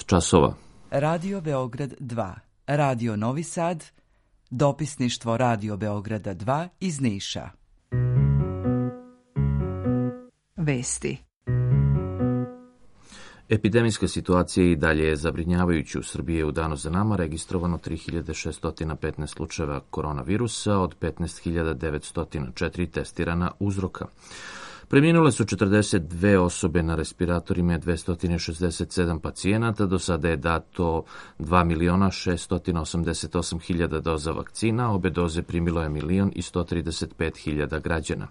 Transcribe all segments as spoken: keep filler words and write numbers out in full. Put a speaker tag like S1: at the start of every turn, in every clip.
S1: šest časova.
S2: Radio Beograd dva, Radio Novi Sad, dopisništvo Radio Beograda dva iz Niša. Vesti.
S1: Epidemijska situacija i dalje je zabrinjavajuća. U Srbiji je u danu za nama registrovano tri hiljade šeststo petnaest slučajeva koronavirusa, od petnaest hiljada devetsto četiri testirana uzroka. Preminule su četrdeset dve osobe na respiratorima i dvesta šezdeset sedam pacijenata. Do sada je dato dva miliona šeststo osamdeset osam hiljada doza vakcina, obe doze primilo je milion i sto trideset pet hiljada građana.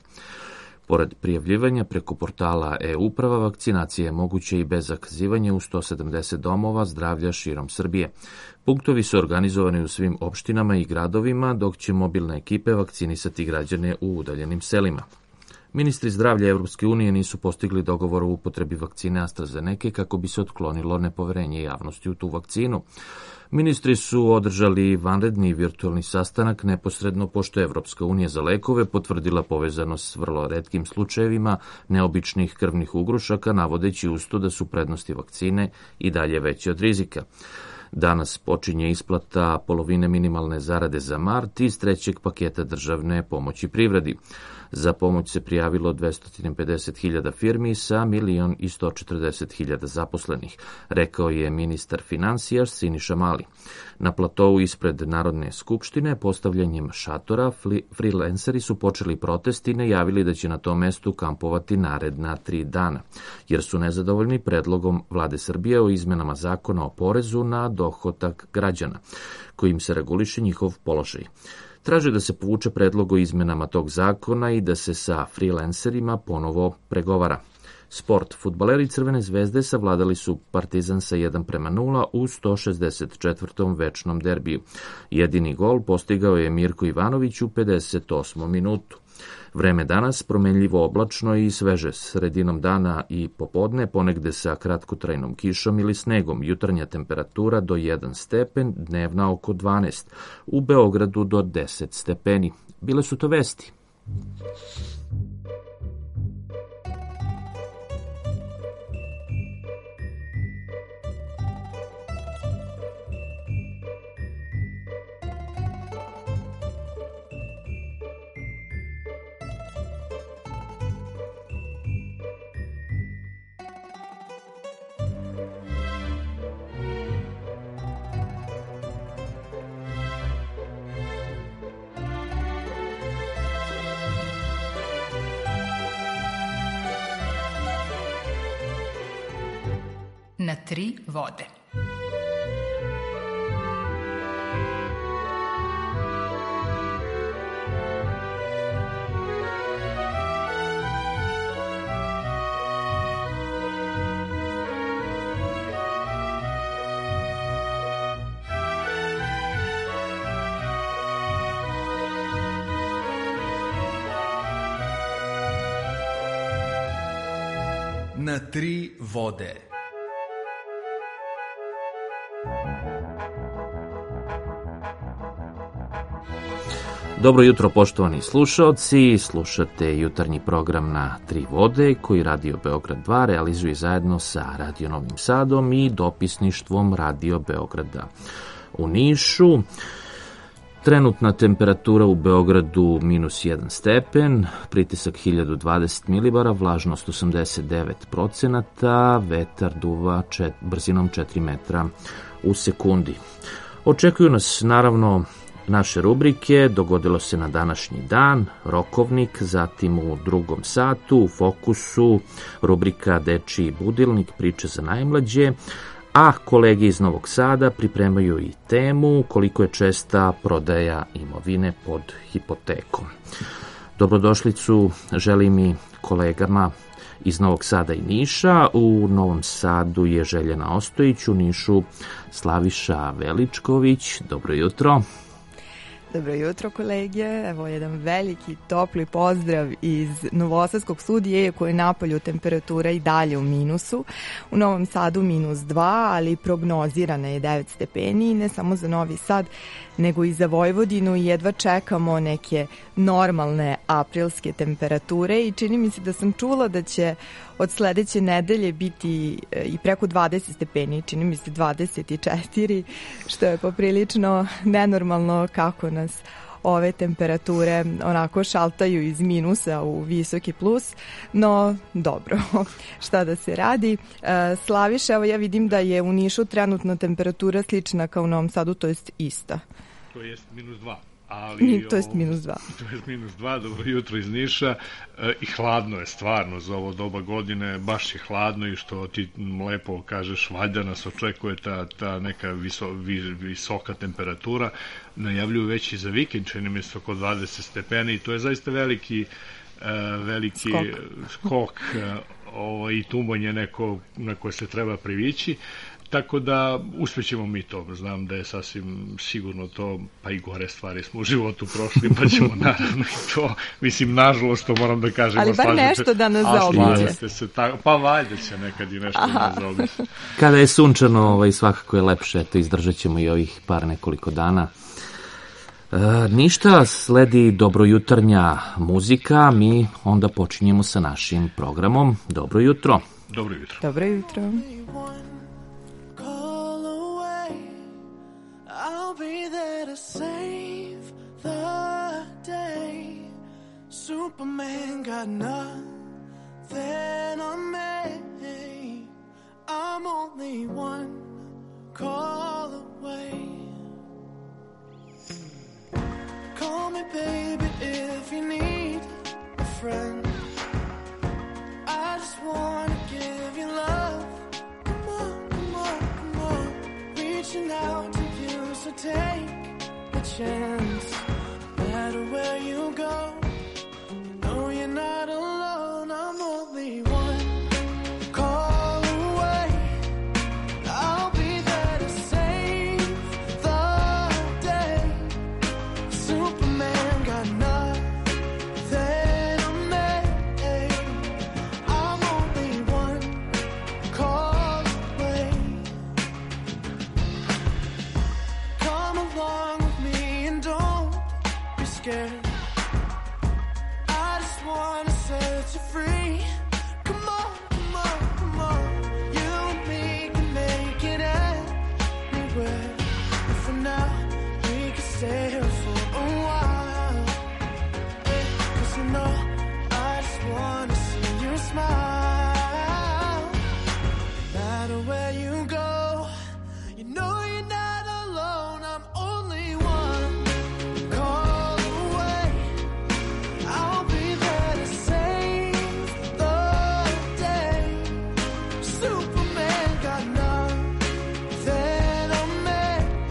S1: Pored prijavljivanja preko portala e-uprava, vakcinacija je moguća i bez zakazivanja u sto sedamdeset domova zdravlja širom Srbije. Punktovi su organizovani u svim opštinama i gradovima, dok će mobilne ekipe vakcinisati građane u udaljenim selima. Ministri zdravlja Evropske unije nisu postigli dogovor o upotrebi vakcine AstraZeneca kako bi se otklonilo nepoverenje javnosti u tu vakcinu. Ministri su održali vanredni virtualni sastanak neposredno pošto je Evropska unija za lekove potvrdila povezanost s vrlo retkim slučajevima neobičnih krvnih ugrušaka, navodeći uz to da su prednosti vakcine i dalje veće od rizika. Danas počinje isplata polovine minimalne zarade za mart iz trećeg paketa državne pomoći privredi. Za pomoć se prijavilo dvesta pedeset hiljada firmi sa milion i sto četrdeset hiljada zaposlenih, rekao je ministar finansija Siniša Mali. Na platovu ispred Narodne skupštine postavljanjem šatora freelanceri su počeli protest i najavili da će na tom mestu kampovati naredna tri dana, jer su nezadovoljni predlogom vlade Srbije o izmenama zakona o porezu na dohodak građana, kojim se reguliše njihov položaj. Traže da se povuče predlog o izmenama tog zakona i da se sa freelancerima ponovo pregovara. Sport. Fudbaleri Crvene zvezde savladali su Partizan sa jedan prema nula u sto šezdeset četvrtom večnom derbiju. Jedini gol postigao je Mirko Ivanović u pedeset osmom minutu. Vreme danas promenljivo oblačno i sveže, sredinom dana i popodne, ponegde sa kratkotrajnom kišom ili snegom. Jutarnja temperatura do jedan stepen, dnevna oko dvanaest. U Beogradu do deset stepeni. Bile su to vesti.
S3: Na tri vode.
S4: Na tri vode.
S1: Dobro jutro, poštovani slušaoci. Slušate jutarnji program Na tri vode koji Radio Beograd dva realizuje zajedno sa Radio Novim Sadom i dopisništvom Radio Beograda u Nišu. Trenutna temperatura u Beogradu minus jedan stepen, pritisak hiljadu dvadeset milibara, vlažnost osamdeset devet procenata, vetar duva čet, brzinom četiri metra u sekundi. Očekuju nas naravno naše rubrike, dogodilo se na današnji dan, rokovnik, zatim u drugom satu, u fokusu, rubrika Dečiji budilnik, priče za najmlađe, a kolege iz Novog Sada pripremaju i temu koliko je česta prodaja imovine pod hipotekom. Dobrodošlicu želim i kolegama iz Novog Sada i Niša. U Novom Sadu je Željana Ostojić, u Nišu Slaviša Veličković. Dobro jutro.
S5: Dobro jutro, kolege. Evo jedan veliki, topli pozdrav iz Novosadskog studija, iako je napolju temperatura i dalje u minusu. U Novom Sadu minus dva, ali prognozirana je devet stepeni, ne samo za Novi Sad, nego i za Vojvodinu. Jedva čekamo neke normalne aprilske temperature i čini mi se da sam čula da će od sledeće nedelje biti i preko dvadeset stepeni, čini mi se dvadeset četiri, što je poprilično nenormalno kako nas ove temperature onako šaltaju iz minusa u visoki plus, no dobro, šta da se radi. Slaviša, evo ja vidim da je u Nišu trenutno temperatura slična kao u Novom Sadu, to jest ista.
S6: To jest minus dva. Ali,
S5: to jest minus dva.
S6: To jest minus dva, dobro jutro iz Niša e, i hladno je stvarno za ovo doba godine, baš je hladno i što ti lepo kažeš, valjda nas očekuje ta, ta neka viso, vis, visoka temperatura, najavljuju već i za vikend, čini mi se oko dvadeset stepeni i to je zaista veliki, e, veliki skok, skok e, ovo, i tumbonje neko na koje se treba privići. Tako da uspećemo mi to, znam da je sasvim sigurno to, pa i gore stvari smo u životu prošli, pa ćemo naravno i to, mislim, nažalost, to moram da kažem.
S5: Ali bar nešto da nas zaobiđe.
S6: Se ta, pa valjda će nekad i nešto da nas zaobiđe.
S1: Kada je sunčano, ovaj, svakako je lepše, eto, izdržat ćemo i ovih par nekoliko dana. E, ništa, sledi dobrojutarnja muzika, mi onda počinjemo sa našim programom. Dobro jutro.
S6: Dobro jutro.
S5: Dobro jutro.
S7: I'll be there to save the day. Superman got nothing on me. I'm only one call away. Call me baby if you need a friend. I just wanna give you love. Come on, come on, come on. Reaching out to you, so take a chance. No matter where you go, no, you're not alone. I'm only one call away. I'll be there to save the day. Superman got nothing on me. I'm only one call away. Come along with me and don't be scared. I just wanna set you free. Come on, come on, come on. You and me can make it anywhere. And for now, we can stay here for a while. Cause you know, I just wanna see you smile. No matter where you go, you know you're not alone. I'm only one call away. I'll be there to save the day. Superman got nothing on me.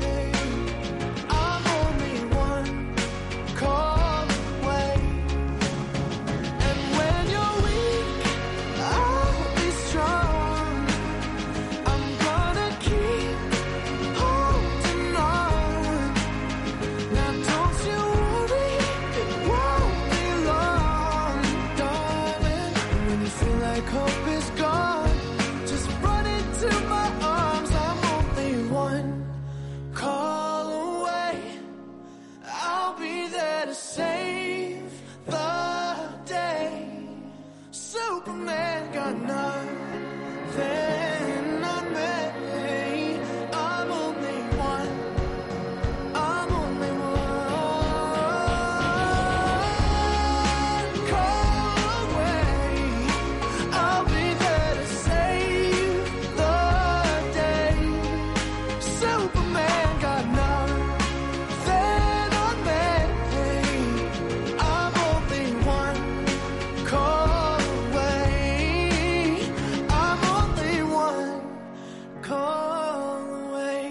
S7: I'm only one call away. And when you're weak, I'll be strong. I'm gonna keep holding on. Now don't you worry, it won't be long, darling. When you feel like hope is gone, just run into my arms. I'm only one call away. I'll be there to save the day. Superman got nothing on me. I'm only one. I'm only one call away. I'll be there to save the day. Superman got nothing on me. I'm only one call away. I'm only one call away.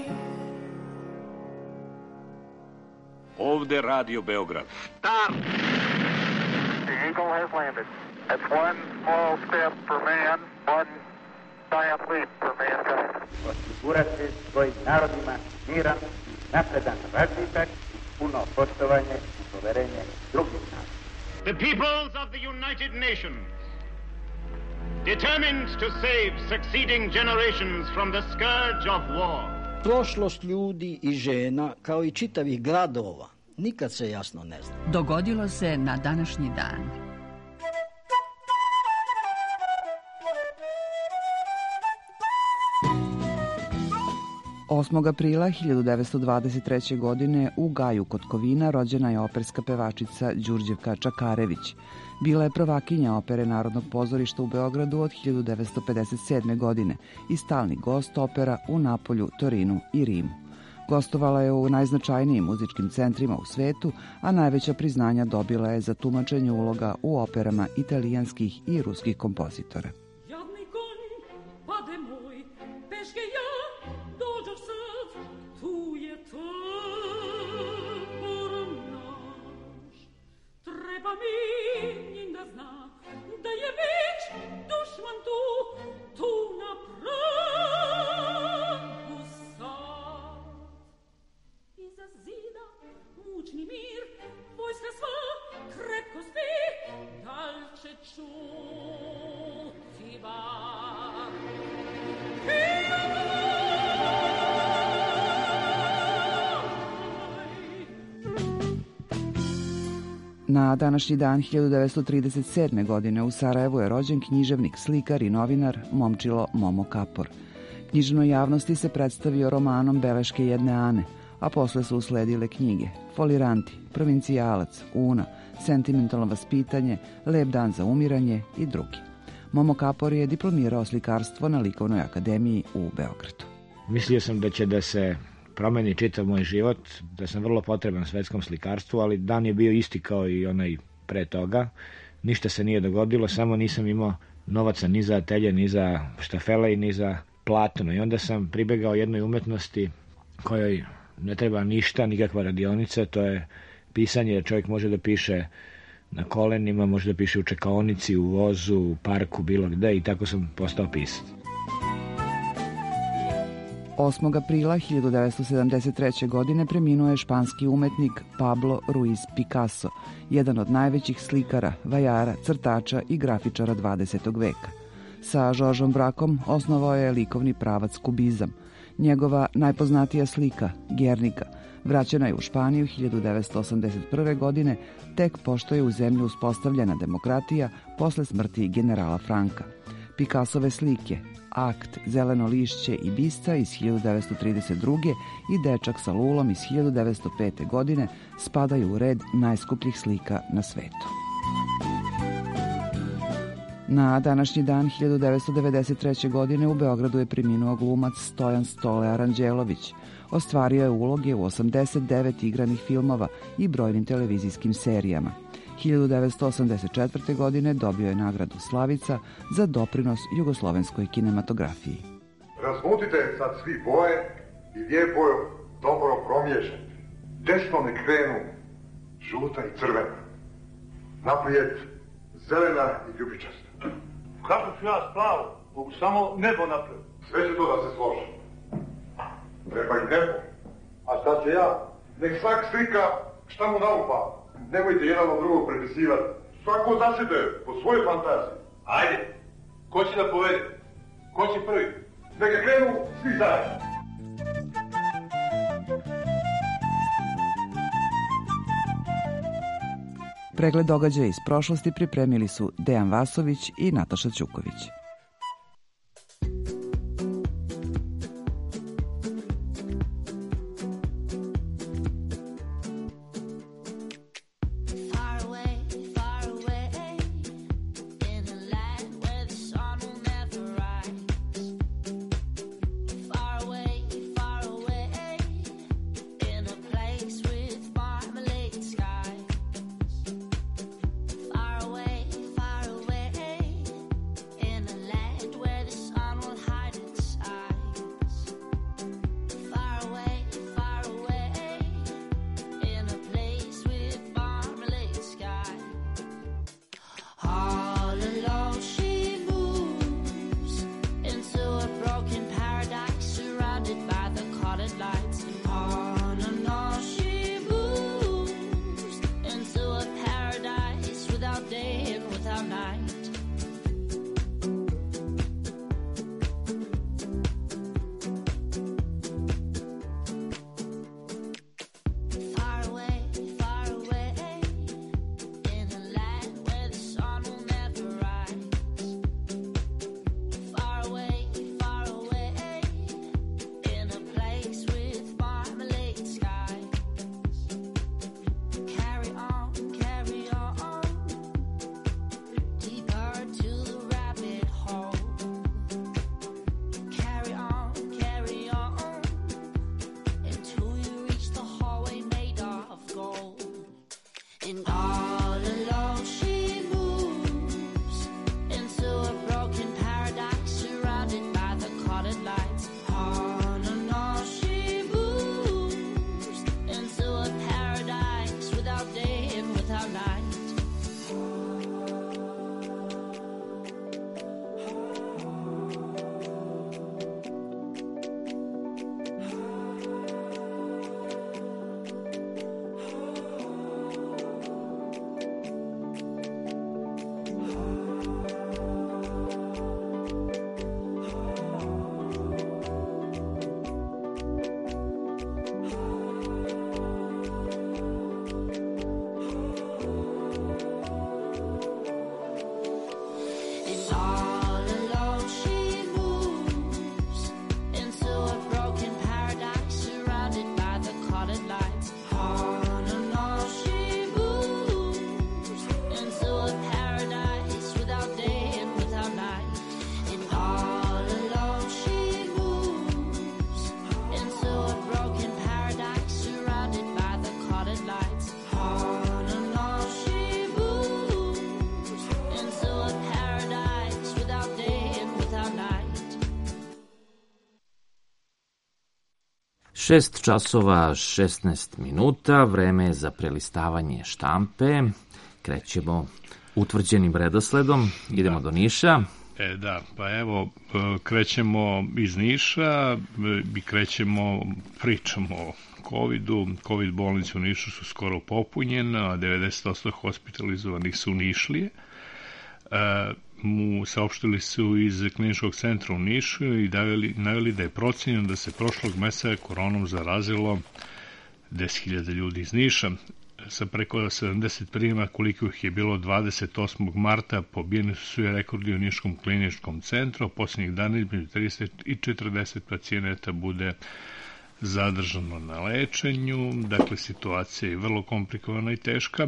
S8: Ovde Radio Beograd.
S9: The Eagle has landed. That's one small step for man, one giant leap for mankind.
S10: Osigurati svojim narodima miran, napredan razvitak, puno poštovanje i poverenje drugih naroda.
S11: The peoples of the United Nations, determined to save succeeding generations from the scourge of war.
S12: Prošlost ljudi i žena, kao i čitavih gradova, nikad se jasno ne zna.
S3: Dogodilo se na današnji dan.
S2: osmog aprila hiljadu devetsto dvadeset treće. godine u Gaju kod Kovina rođena je operska pevačica Đurđevka Čakarević. Bila je prvakinja opere Narodnog pozorišta u Beogradu od hiljadu devetsto pedeset sedme. godine i stalni gost opera u Napolju, Torinu i Rimu. Gostovala je u najznačajnijim muzičkim centrima u svetu, a najveća priznanja dobila je za tumačenje uloga u operama italijanskih i ruskih kompozitora.
S13: Da je već dušman tu, tu na pragu sad. Iza zida mučni mir, vojska sva krepko spi, dal će čuti bar.
S2: Na današnji dan hiljadu devetsto trideset sedme. godine u Sarajevu je rođen književnik, slikar i novinar Momčilo Momo Kapor. Knjižnoj javnosti se predstavio romanom Beleške jedne Ane, a posle su usledile knjige Foliranti, Provincijalac, Una, Sentimentalno vaspitanje, Lep dan za umiranje i drugi. Momo Kapor je diplomirao slikarstvo na Likovnoj akademiji u Beogradu.
S14: Mislio sam da će da se promeni čitav moj život, da sam vrlo potreban svetskom slikarstvu, ali dan je bio isti kao i onaj pre toga. Ništa se nije dogodilo, samo nisam imao novaca ni za atelje, ni za štafele i ni za platno. I onda sam pribegao jednoj umetnosti kojoj ne treba ništa, nikakva radionica, to je pisanje, jer čovjek može da piše na kolenima, može da piše u čekaonici, u vozu, u parku, bilo gde, i tako sam postao pisac.
S2: osmog aprila hiljadu devetsto sedamdeset treće. godine preminuo je španski umetnik Pablo Ruiz Picasso, jedan od najvećih slikara, vajara, crtača i grafičara dvadesetog veka. Sa Žoržom Brakom osnovao je likovni pravac kubizam. Njegova najpoznatija slika, Guernica, vraćena je u Španiju hiljadu devetsto osamdeset prve. godine, tek pošto je u zemlji uspostavljena demokratija posle smrti generala Franka. Picassove slike Akt, Zeleno lišće i Bisca iz hiljadu devetsto trideset druge. i Dečak sa lulom iz hiljadu devetsto pete. godine spadaju u red najskupljih slika na svetu. Na današnji dan hiljadu devetsto devedeset treće. godine u Beogradu je preminuo glumac Stojan Stole Aranđelović. Ostvario je uloge u osamdeset devet igranih filmova i brojnim televizijskim serijama. hiljadu devetsto osamdeset četvrte. godine dobio je nagradu Slavica za doprinos jugoslovenskoj kinematografiji.
S15: Razmutite sad svi boje i lijepo dobro promiješajte. Desno ne krenu žuta i crvena. Naprijed zelena i ljubičasta.
S16: Kako ću ja s plavom? Mogu samo nebo napraviti.
S15: Sve će to da se složi. Treba i nebo. A šta će ja? Nek svak slika šta mu naupa. Nemojte jedan od drugog prepisivati. Svako za sebe, po svojoj fantaziji.
S16: Ajde, ko će da povede? Ko će prvi?
S15: Neka krenu svi zajedno.
S2: Pregled događaja iz prošlosti pripremili su Dejan Vasović i Nataša Ćuković.
S17: And all alone she moves into a broken paradise surrounded by the colored lights. All alone she moves into a paradise without day and without night.
S1: Šest časova, šesnaest minuta, vreme je za prelistavanje štampe. Krećemo utvrđenim redosledom, idemo do Niša.
S6: E da, pa evo, krećemo iz Niša i krećemo, pričamo o covidu. Covid bolnice u Nišu su skoro popunjene, a devedeset posto hospitalizovanih su Nišlije. E, mu saopštili su iz kliničkog centra u Nišu i davili, naveli da je procenjeno da se prošlog meseca koronom zarazilo deset hiljada ljudi iz Niša. Sa preko sedamdeset prijema koliko ih je bilo dvadeset osmog marta pobijeni su svi rekordi u Niškom kliničkom centru. Posljednjih dana između trideset i četrdeset pacijenata bude zadržano na lečenju. Dakle, situacija je vrlo komplikovana i teška.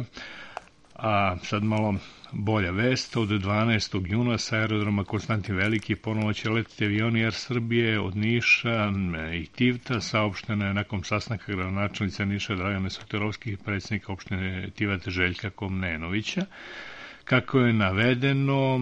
S6: A sad malo bolja vest, od dvanaestog juna sa aerodroma Konstantin Veliki ponovo će letiti avioni Air Srbije od Niša i Tivta. Saopšteno je nakon sastanka gradonačelnice Niša Dragane Sotirovskih i predsjednika opštine Tivate Željka Komnenovića. Kako je navedeno,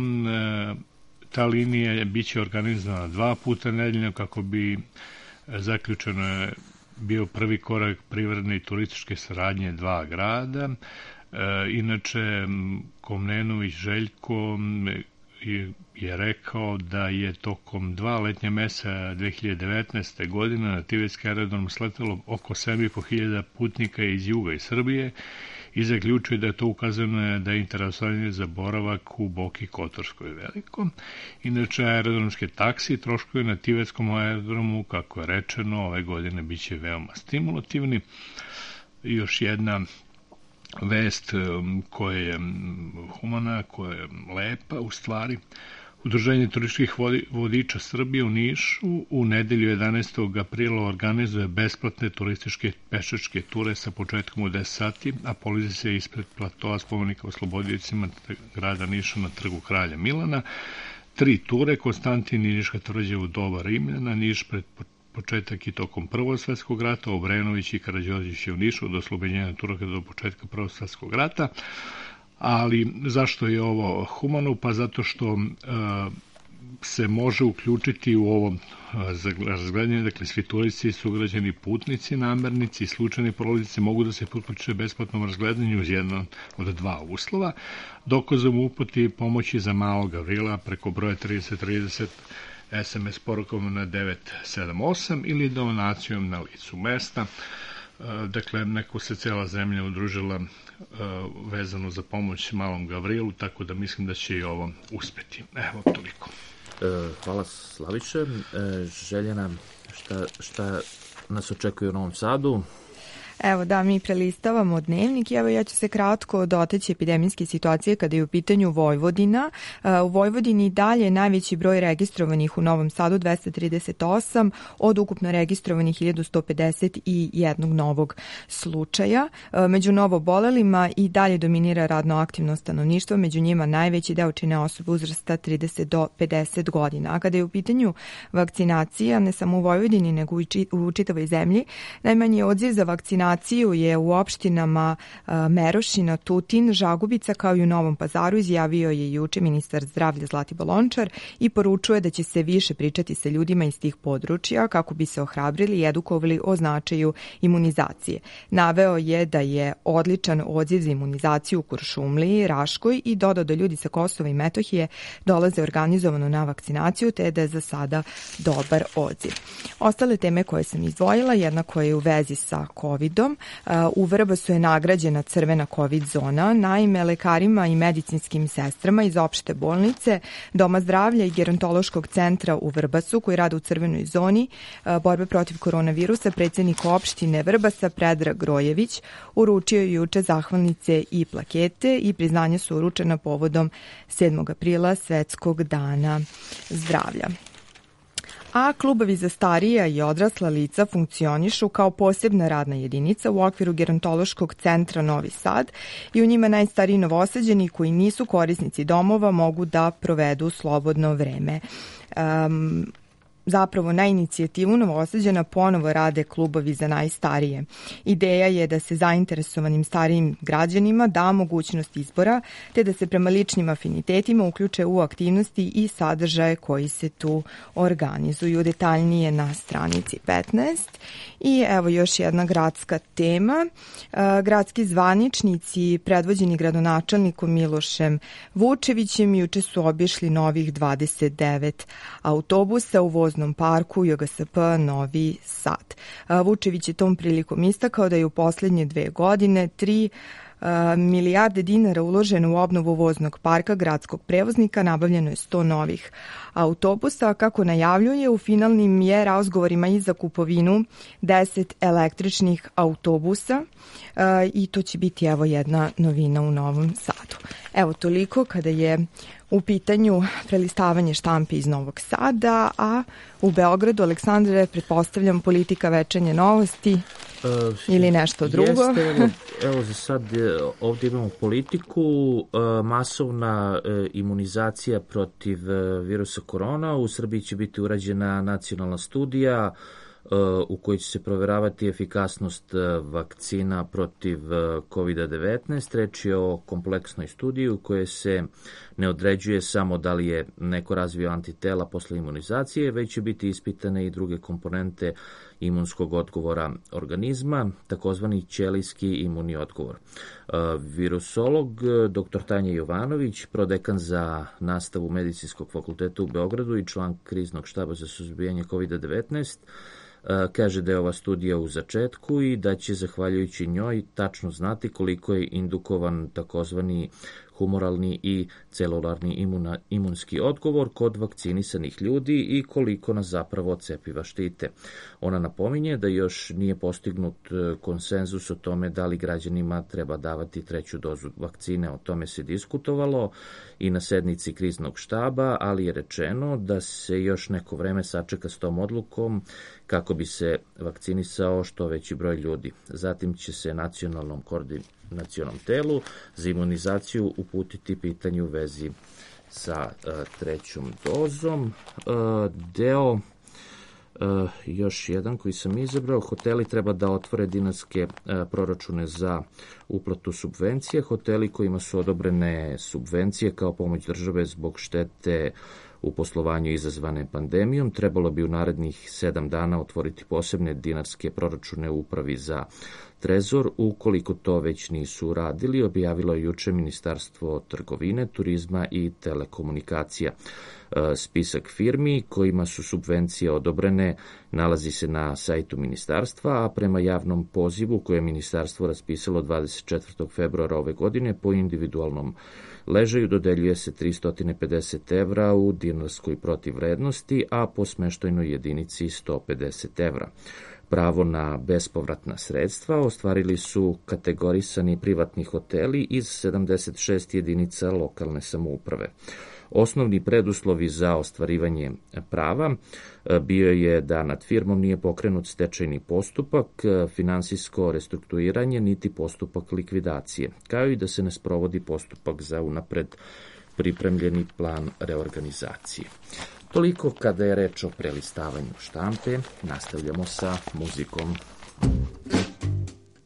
S6: ta linija biće organizovana dva puta nedeljno kako bi zaključeno bio prvi korak privredne i turističke saradnje dva grada. Inače, Komnenović Željko je rekao da je tokom dva letnja meseca dve hiljade devetnaeste. godine na Tivetski aerodrom sletelo oko sedam i po hiljada putnika iz juga i Srbije i zaključuje da je to ukazano da je interesovanje za boravak u Boki Kotorskoj veliko. Inače, aerodromske taksi troškovi na Tivetskom aerodromu, kako je rečeno, ove godine biće veoma stimulativni. I još jedna vest koja je humana, koja je lepa u stvari. Udruženje turističkih vodiča Srbije u Nišu u nedelju jedanaestog aprila organizuje besplatne turističke pešačke ture sa početkom u deset sati, a polazi se ispred platoa spomenika oslobodiocima grada Niša na trgu Kralja Milana. Tri ture, Konstantin i Niška tvrđava u doba Rimljana, Niš pred početak i tokom Prvog svetskog rata, Obrenović i Karađorđević je u Nišu od oslobođenja Turaka do početka Prvog svetskog rata. Ali zašto je ovo humano? Pa zato što uh, se može uključiti u ovo uh, razgledanje, dakle svi turisti, sugrađani putnici, namernici i slučajni prolaznici mogu da se priključe besplatnom razgledanju uz jedan od dva uslova. Dokazom upoti pomoći za malog Gavrila preko broja trideset trideset es em es porukom na devet sedam osam ili donacijom na licu mesta. Dakle, neko se cela zemlja udružila vezano za pomoć malom Gavrilu, tako da mislim da će i ovo uspeti. Evo, toliko.
S1: Hvala, Slaviše. Željena, šta, šta nas očekuje u Novom Sadu?
S5: Evo da, mi prelistavamo dnevnik i evo ja ću se kratko doteći epidemijske situacije kada je u pitanju Vojvodina. U Vojvodini dalje najveći broj registrovanih u Novom Sadu dvesta trideset osam od ukupno registrovanih hiljadu sto pedeset jedan novog slučaja. Među novobolelima i dalje dominira radno aktivno stanovništvo, među njima najveći deo čine osobe uzrasta trideset do pedeset godina. A kada je u pitanju vakcinacija, ne samo u Vojvodini nego i u čitavoj zemlji, najmanji odziv za vakcinaciju Vakcinaciju je u opštinama Merošina, Tutin, Žagubica kao i u Novom Pazaru izjavio je juče ministar zdravlja Zlatibor Lončar i poručuje da će se više pričati sa ljudima iz tih područja kako bi se ohrabrili i edukovali o značaju imunizacije. Naveo je da je odličan odziv za imunizaciju u Kuršumliji, Raškoj i dodao da ljudi sa Kosova i Metohije dolaze organizovano na vakcinaciju te da je za sada dobar odziv. Ostale teme koje sam izdvojila, jedna koja je u vezi sa covidom. U Vrbasu je nagrađena crvena covid zona. Naime, lekarima i medicinskim sestrama iz opšte bolnice, Doma zdravlja i gerontološkog centra u Vrbasu koji rade u crvenoj zoni borbe protiv koronavirusa, predsjednik opštine Vrbasa Predrag Grojević uručio je juče zahvalnice i plakete i priznanje su uručena povodom sedmog aprila Svetskog dana zdravlja. A klubovi za starija i odrasla lica funkcionišu kao posebna radna jedinica u okviru gerontološkog centra Novi Sad i u njima najstariji Novosađani koji nisu korisnici domova mogu da provedu slobodno vreme. Um, Zapravo, na inicijativu Novosađana ponovo rade klubovi za najstarije. Ideja je da se zainteresovanim starijim građanima da mogućnost izbora, te da se prema ličnim afinitetima uključe u aktivnosti i sadržaje koji se tu organizuju. Detaljnije na stranici petnaest. I evo još jedna gradska tema. Gradski zvaničnici predvođeni gradonačelnikom Milošem Vučevićem juče su obišli novih dvadeset devet autobusa u voznom parku J G S P Novi Sad. Vučević je tom prilikom istakao da je u poslednje dve godine tri milijarde dinara uloženo u obnovu voznog parka gradskog prevoznika, nabavljeno je sto novih autobusa. Kako najavljuje, u finalnim je razgovorima i za kupovinu deset električnih autobusa i to će biti evo jedna novina u Novom Sadu. Evo toliko kada je u pitanju prelistavanje štampe iz Novog Sada, a u Beogradu, Aleksandre, pretpostavljam politika, večernje novosti uh, ili nešto drugo.
S1: Jeste, evo, evo za sad ovdje imamo politiku, uh, masovna uh, imunizacija protiv uh, virusa korona. U Srbiji će biti urađena nacionalna studija u kojoj će se proveravati efikasnost vakcina protiv kovid devetnaest. Reč je o kompleksnoj studiji u kojoj se ne određuje samo da li je neko razvio antitela posle imunizacije, već će biti ispitane i druge komponente imunskog odgovora organizma, takozvani ćelijski imunni odgovor. Virusolog dr. Tanja Jovanović, prodekan za nastavu Medicinskog fakulteta u Beogradu i član kriznog štaba za suzbijanje kovid devetnaest, kaže da je ova studija u začetku i da će, zahvaljujući njoj, tačno znati koliko je indukovan takozvani humoralni i celularni imuna, imunski odgovor kod vakcinisanih ljudi i koliko nas zapravo cepiva štite. Ona napominje da još nije postignut konsenzus o tome da li građanima treba davati treću dozu vakcine. O tome se diskutovalo i na sednici kriznog štaba, ali je rečeno da se još neko vreme sačeka s tom odlukom kako bi se vakcinisao što veći broj ljudi. Zatim će se nacionalnom koordinacionom telu za imunizaciju uputiti pitanje u vezi sa uh, trećom dozom. Uh, deo uh, još jedan koji sam izabrao, hoteli treba da otvore dinarske uh, proračune za uplatu subvencije. Hoteli kojima su odobrene subvencije kao pomoć države zbog štete u poslovanju izazvane pandemijom trebalo bi u narednih sedam dana otvoriti posebne dinarske proračune u Upravi za Trezor. Ukoliko to već nisu uradili, objavilo je juče Ministarstvo trgovine, turizma i telekomunikacija. Spisak firmi kojima su subvencije odobrene nalazi se na sajtu ministarstva, a prema javnom pozivu koje je ministarstvo raspisalo dvadeset četvrtog februara ove godine po individualnom ležaju dodeljuje se tristo pedeset evra u dinarskoj protivvrednosti, a po smeštajnoj jedinici sto pedeset evra. Pravo na bespovratna sredstva ostvarili su kategorisani privatni hoteli iz sedamdeset šest jedinica lokalne samouprave. Osnovni preduslovi za ostvarivanje prava bio je da nad firmom nije pokrenut stečajni postupak, finansijsko restrukturiranje niti postupak likvidacije, kao i da se ne sprovodi postupak za unapred pripremljeni plan reorganizacije. Toliko kada je reč o prelistavanju štampe. Nastavljamo sa muzikom.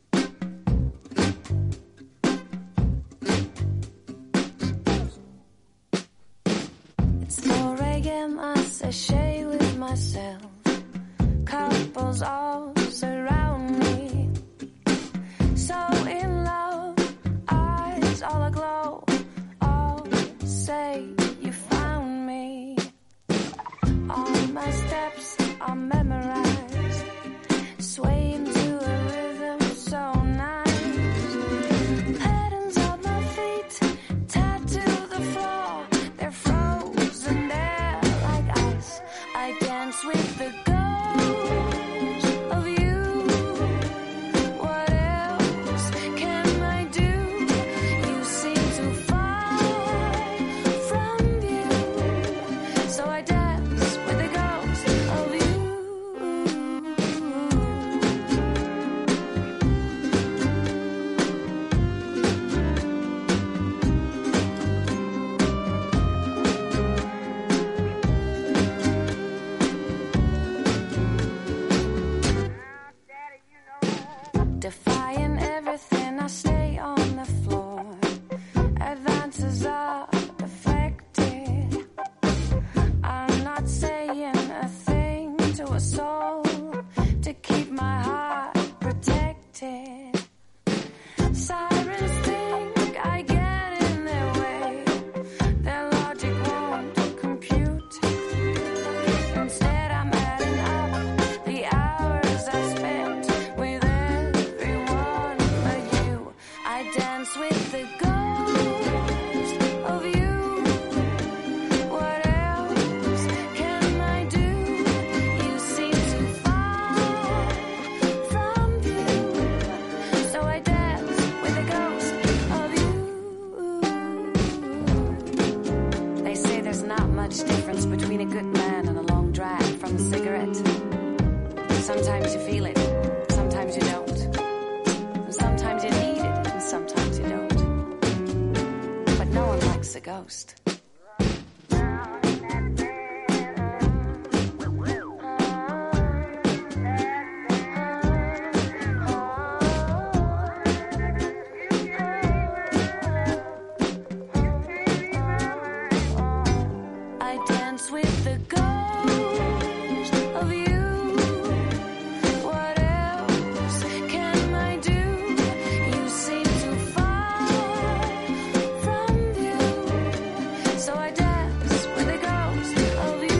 S17: angels all surround me. So in love, eyes all aglow, all say you found me. All my steps are memorized, swaying to a rhythm so nice. Patterns on my feet tattoo the floor, they're frozen there like ice. I dance with the ghost of you. What else can I do? You seem too far from view, so I dance with the ghost of you. Defying everything, I stay on the floor. Advances are deflected. I'm not saying a thing to a soul to keep my heart protected. Sirens think I get in their way. Their logic won't compute. Instead, I'm adding up the hours I spent with everyone but you. I dance with the ghost of you. What else can I do? You seem too far from view, so I dance with the ghost of you. They say there's not much difference between a good man and a long drag from a cigarette. Sometimes you feel it, sometimes you don't. Sometimes you need it, and sometimes you don't. But no one likes a ghost. I dance with the ghost of you. What else can I do? You seem too far from view, so I dance with the ghost of you.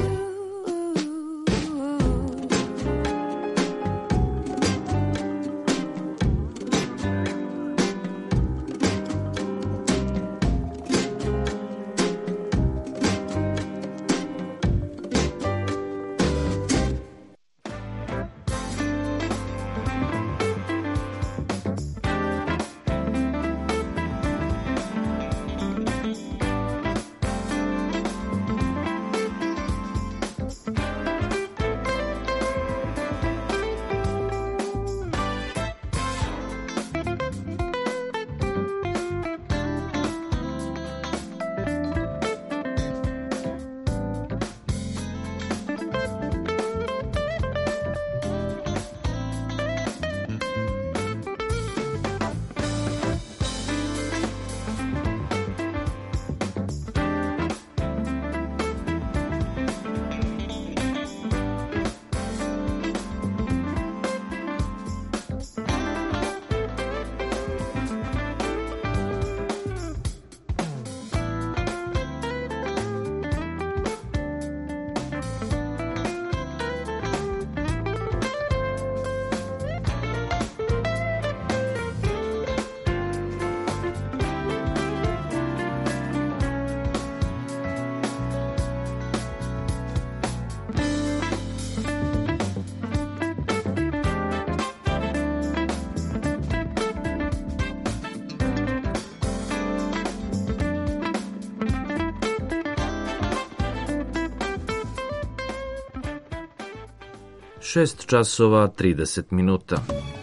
S1: šest časova trideset minuta.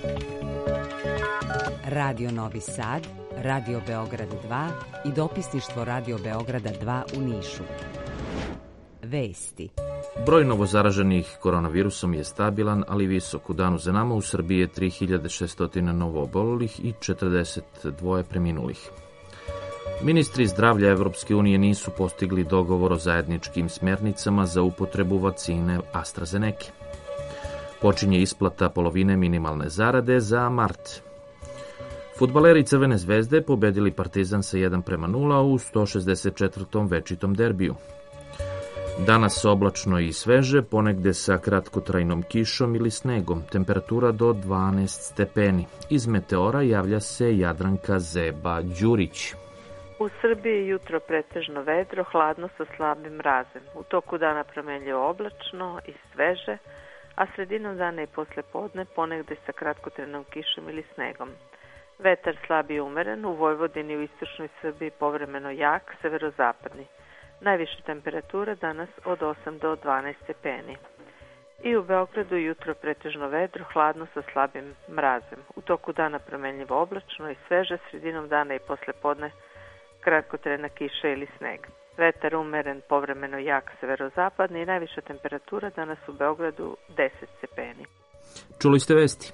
S18: Radio Novi Sad, Radio Beograd dva i dopisništvo Radio Beograda dva u Nišu. Vesti.
S1: Broj novozaraženih koronavirusom je stabilan, ali visok. U danu za nama u Srbiji je tri hiljade šesto novoobolelih i četrdeset dva preminulih. Ministri zdravlja Evropske unije nisu postigli dogovor o zajedničkim smjernicama za upotrebu vakcine AstraZeneca. Počinje isplata polovine minimalne zarade za mart. Fudbaleri Crvene zvezde pobedili Partizan sa jedan prema nula u sto šezdeset četvrtom večitom derbiju. Danas oblačno i sveže, ponegde sa kratkotrajnom kišom ili snegom, temperatura do dvanaest stepeni. Iz Meteora javlja se Jadranka Zeba Đurić.
S19: U Srbiji jutro pretežno vedro, hladno sa slabim mrazem. U toku dana promenljivo oblačno i sveže, a sredinom dana i posle podne ponegde sa kratkotrajnom kišom ili snegom. Vetar slab i umeren, u Vojvodini i u istočnoj Srbiji povremeno jak, severozapadni. Najviša temperatura danas od osam do dvanaest stepeni. I u Beogradu jutro pretežno vedro, hladno sa slabim mrazem. U toku dana promenljivo oblačno i sveže, sredinom dana i posle podne kratkotrajna kiša ili sneg. Vetar umeren, povremeno jak, severozapadni i najviša temperatura danas u Beogradu deset stepeni.
S1: Čuli ste vesti?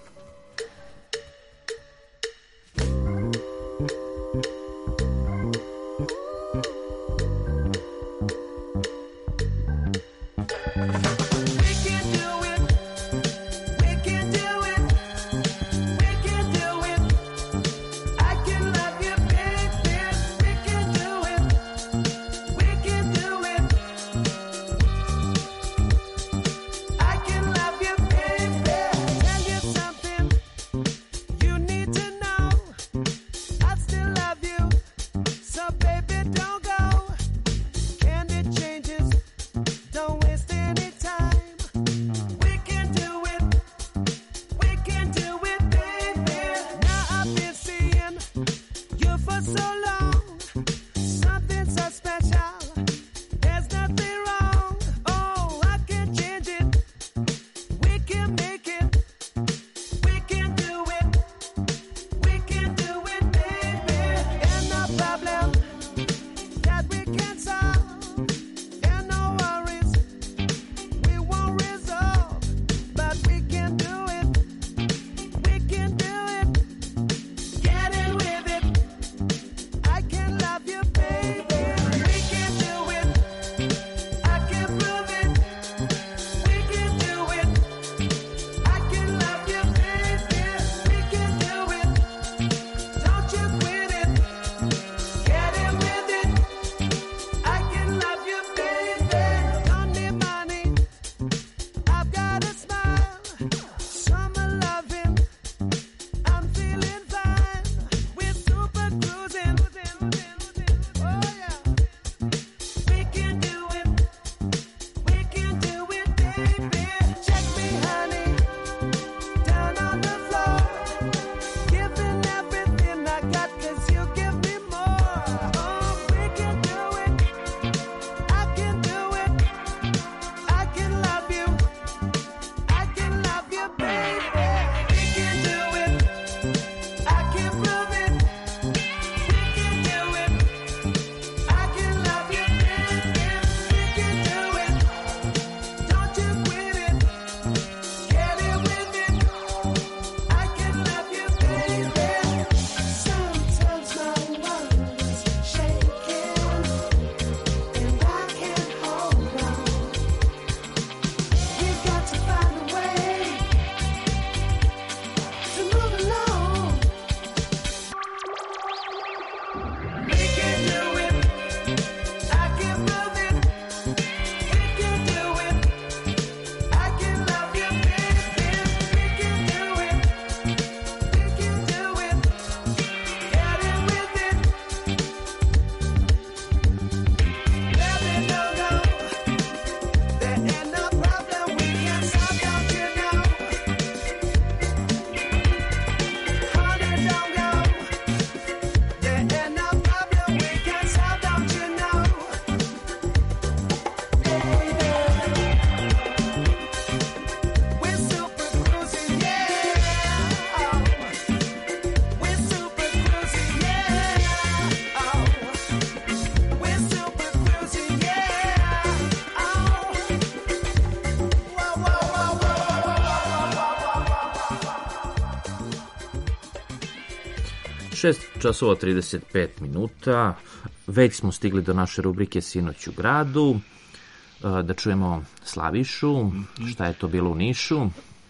S1: šest časova trideset pet minuta, već smo stigli do naše rubrike Sinoć u gradu, da čujemo Slavišu, šta je to bilo u Nišu?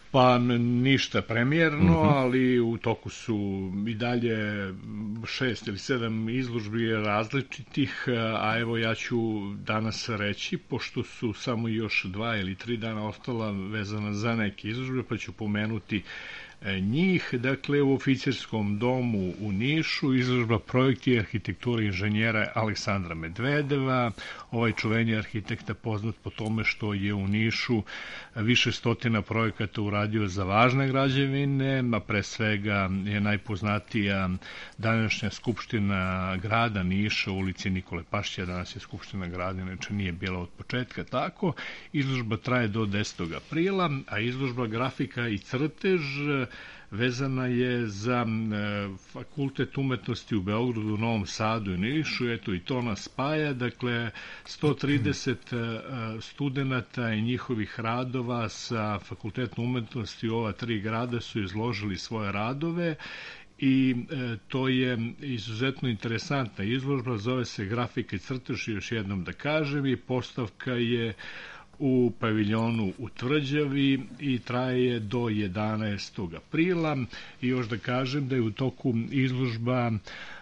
S6: Pa ništa premijerno,
S1: Mhm.
S6: ali u toku su i dalje šest ili sedam izložbi različitih, a evo ja ću danas reći, pošto su samo još dva ili tri dana ostala vezana za neke izložbe, pa ću pomenuti njih. Dakle, u Oficerskom domu u Nišu izložba Projekti arhitekture inženjera Aleksandra Medvedeva. Ovaj čuveni arhitekta poznat po tome što je u Nišu više stotina projekata uradio za važne građevine, a pre svega je najpoznatija današnja skupština grada Niša u ulici Nikole Pašića, danas je skupština grada, inače nije bila od početka tako. Izložba traje do desetog aprila, a izložba grafika i crtež vezana je za Fakultet umetnosti u Beogradu, Novom Sadu i Nišu. Eto, i to nas spaja. Dakle, sto trideset studenata i njihovih radova sa Fakultetom umetnosti u ova tri grada su izložili svoje radove i e, to je izuzetno interesantna izložba, zove se Grafika i crtež, još jednom da kažem, i postavka je u paviljonu u Tvrđavi i traje do jedanaestog aprila. I još da kažem da je u toku izložba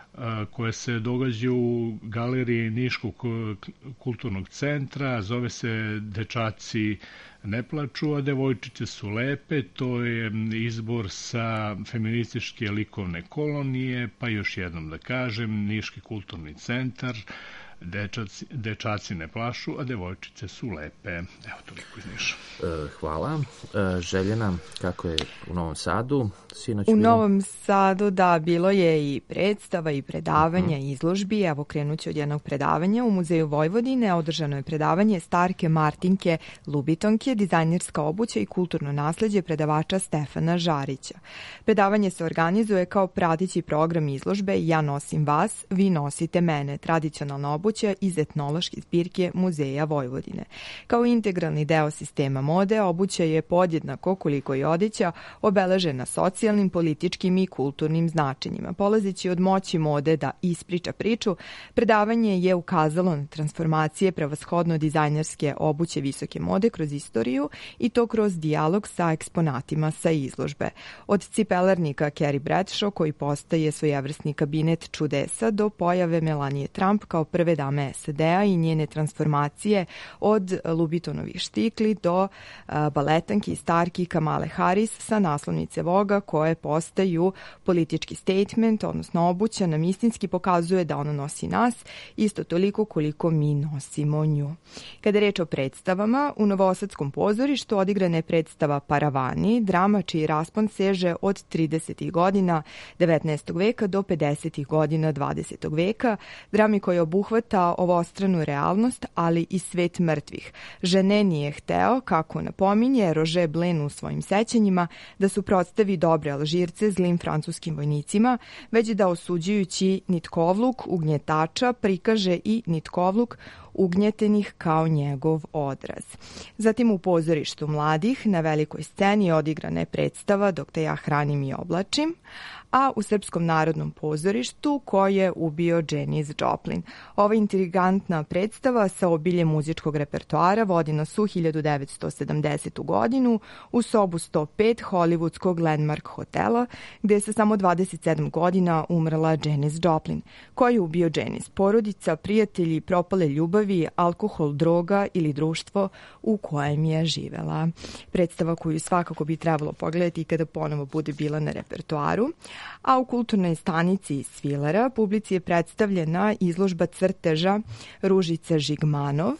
S6: koja se događa u galeriji Niškog kulturnog centra, zove se Dečaci ne plaču, a devojčice su lepe. To je izbor sa feminističke likovne kolonije, pa još jednom da kažem, Niški kulturni centar, Dečaci, dečaci ne plašu, a devojčice su lepe. Evo, toliko iz Niša.
S1: E, hvala. E, Željena, kako je u Novom Sadu? Sinoć
S5: u
S1: bilo?
S5: Novom Sadu, da, bilo je i predstava i predavanja i uh-huh. izložbi. Evo, krenuću od jednog predavanja. U Muzeju Vojvodine održano je predavanje Starke Martinke Lubitonke, dizajnerska obuća i kulturno nasleđe predavača Stefana Žarića. Predavanje se organizuje kao prateći program izložbe Ja nosim vas, vi nosite mene, tradicionalna obuća iz etnološke zbirke Muzeja Vojvodine. Kao integralni deo sistema mode, obuća je podjednako koliko i odeća obeležena socijalnim, političkim i kulturnim značenjima. Polazeći od moći mode da ispriča priču, predavanje je ukazalo na transformacije prevashodno dizajnerske obuće visoke mode kroz istoriju i to kroz dijalog sa eksponatima sa izložbe. Od cipelarnika Carrie Bradshaw, koji postaje svojevrsni kabinet čudesa, do pojave Melanie Trump kao prve dame S A D-a i njene transformacije od Lubitonovih štikli do uh, baletanki i starki Kamale Harris sa naslovnice Voga, koje postaju politički statement, odnosno obuća nam istinski pokazuje da ona nosi nas isto toliko koliko mi nosimo nju. Kada je reč o predstavama, u Novosadskom pozorištu odigrana je predstava Paravani, drama čiji raspon seže od tridesetih godina devetnaestog veka do pedesetih godina dvadesetog veka, drami koja obuhvata ovostranu realnost, ali i svet mrtvih. Žene nije hteo, kako napominje Roger Blaine u svojim sećanjima, da suprotstavi dobre Alžirce zlim francuskim vojnicima, već da osuđujući nitkovluk ugnjetača prikaže i nitkovluk ugnjetenih kao njegov odraz. Zatim u pozorištu mladih na velikoj sceni odigrana je predstava Dok te ja hranim i oblačim, a u Srpskom narodnom pozorištu Ko je ubio Janis Joplin. Ova intrigantna predstava sa obiljem muzičkog repertoara vodi nas u hiljadu devetsto sedamdesetu godinu u sobu sto pet hollywoodskog Landmark hotela, gde je sa samo dvadeset sedam godina umrla Janis Joplin. Ko je ubio Janis? Porodica, prijatelji, propale ljubavi, alkohol, droga ili društvo u kojem je živela. Predstava koju svakako bi trebalo pogledati kada ponovo bude bila na repertoaru. A u kulturnoj stanici Svilera publici je predstavljena izložba crteža Ružice Žigmanov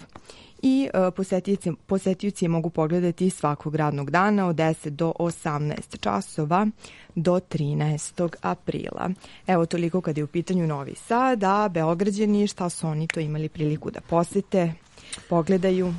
S5: i uh, posetioci, posetioci je mogu pogledati svakog radnog dana od deset do osamnaest časova do trinaestog aprila. Evo toliko kad je u pitanju Novi Sad, a Beograđani šta su oni to imali priliku da posete, pogledaju.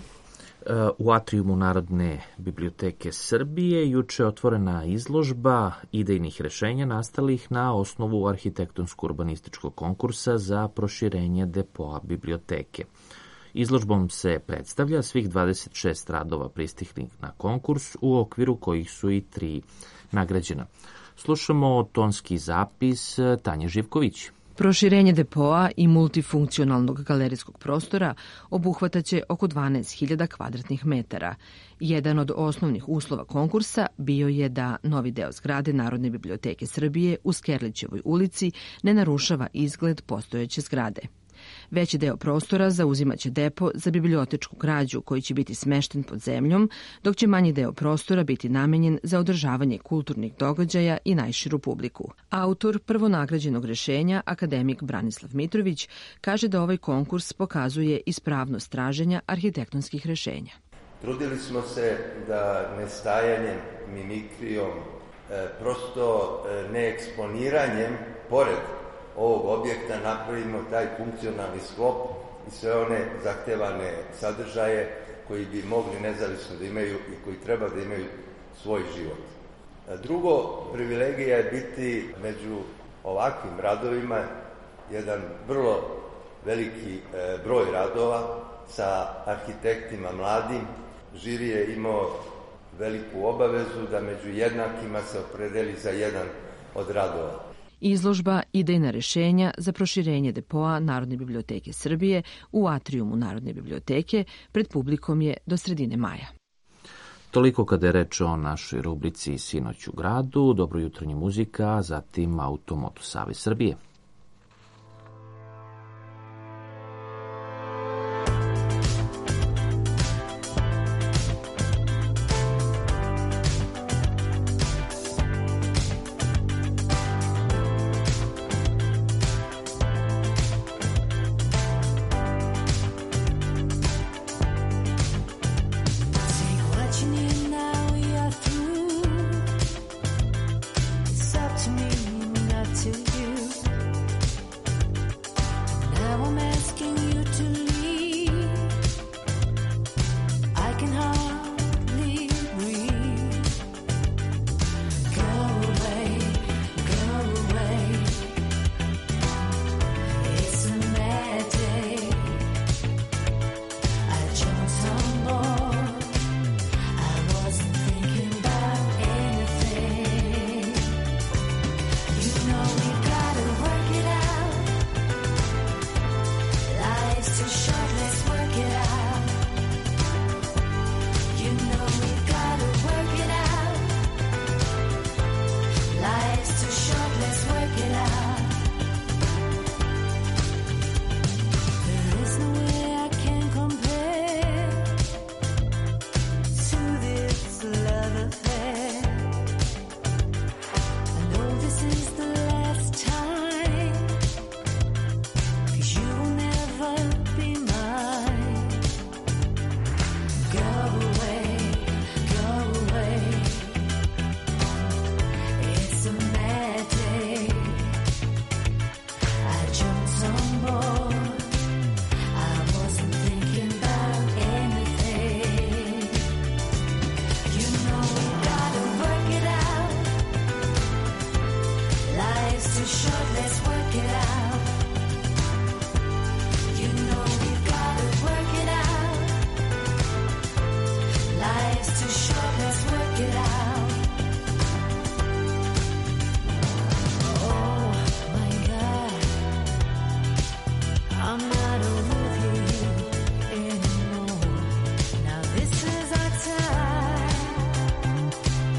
S1: U atrijumu Narodne biblioteke Srbije juče otvorena izložba idejnih rešenja nastalih na osnovu arhitektonsko-urbanističkog konkursa za proširenje depoa biblioteke. Izložbom se predstavlja svih dvadeset šest radova pristihlih na konkurs, u okviru kojih su i tri nagrađena. Slušamo tonski zapis Tanje Živković.
S20: Proširenje depoa i multifunkcionalnog galerijskog prostora obuhvataće oko dvanaest hiljada kvadratnih metara. Jedan od osnovnih uslova konkursa bio je da novi deo zgrade Narodne biblioteke Srbije u Skerlićevoj ulici ne narušava izgled postojeće zgrade. Veći deo prostora zauzimaće depo za bibliotečku građu koji će biti smešten pod zemljom, dok će manji deo prostora biti namenjen za održavanje kulturnih događaja i najširu publiku. Autor prvonagrađenog rešenja, akademik Branislav Mitrović, kaže da ovaj konkurs pokazuje ispravnost traženja arhitektonskih rešenja.
S21: Trudili smo se da nestajanjem, mimikrijom, prosto neeksponiranjem, pored ovog objekta napravimo taj funkcionalni sklop i sve one zahtevane sadržaje koji bi mogli nezavisno da imaju i koji treba da imaju svoj život. Drugo, privilegija je biti među ovakvim radovima jedan vrlo veliki broj radova sa arhitektima mladim. Žiri je imao veliku obavezu da među jednakima se opredeli za jedan od radova.
S20: Izložba Idejna rešenja za proširenje depoa Narodne biblioteke Srbije u atrijumu Narodne biblioteke pred publikom je do sredine maja.
S1: Toliko kada je reč o našoj rubrici Sinoć u gradu, dobro jutarnje muzika, a zatim Automoto Savez Srbije.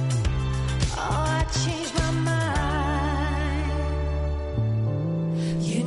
S22: You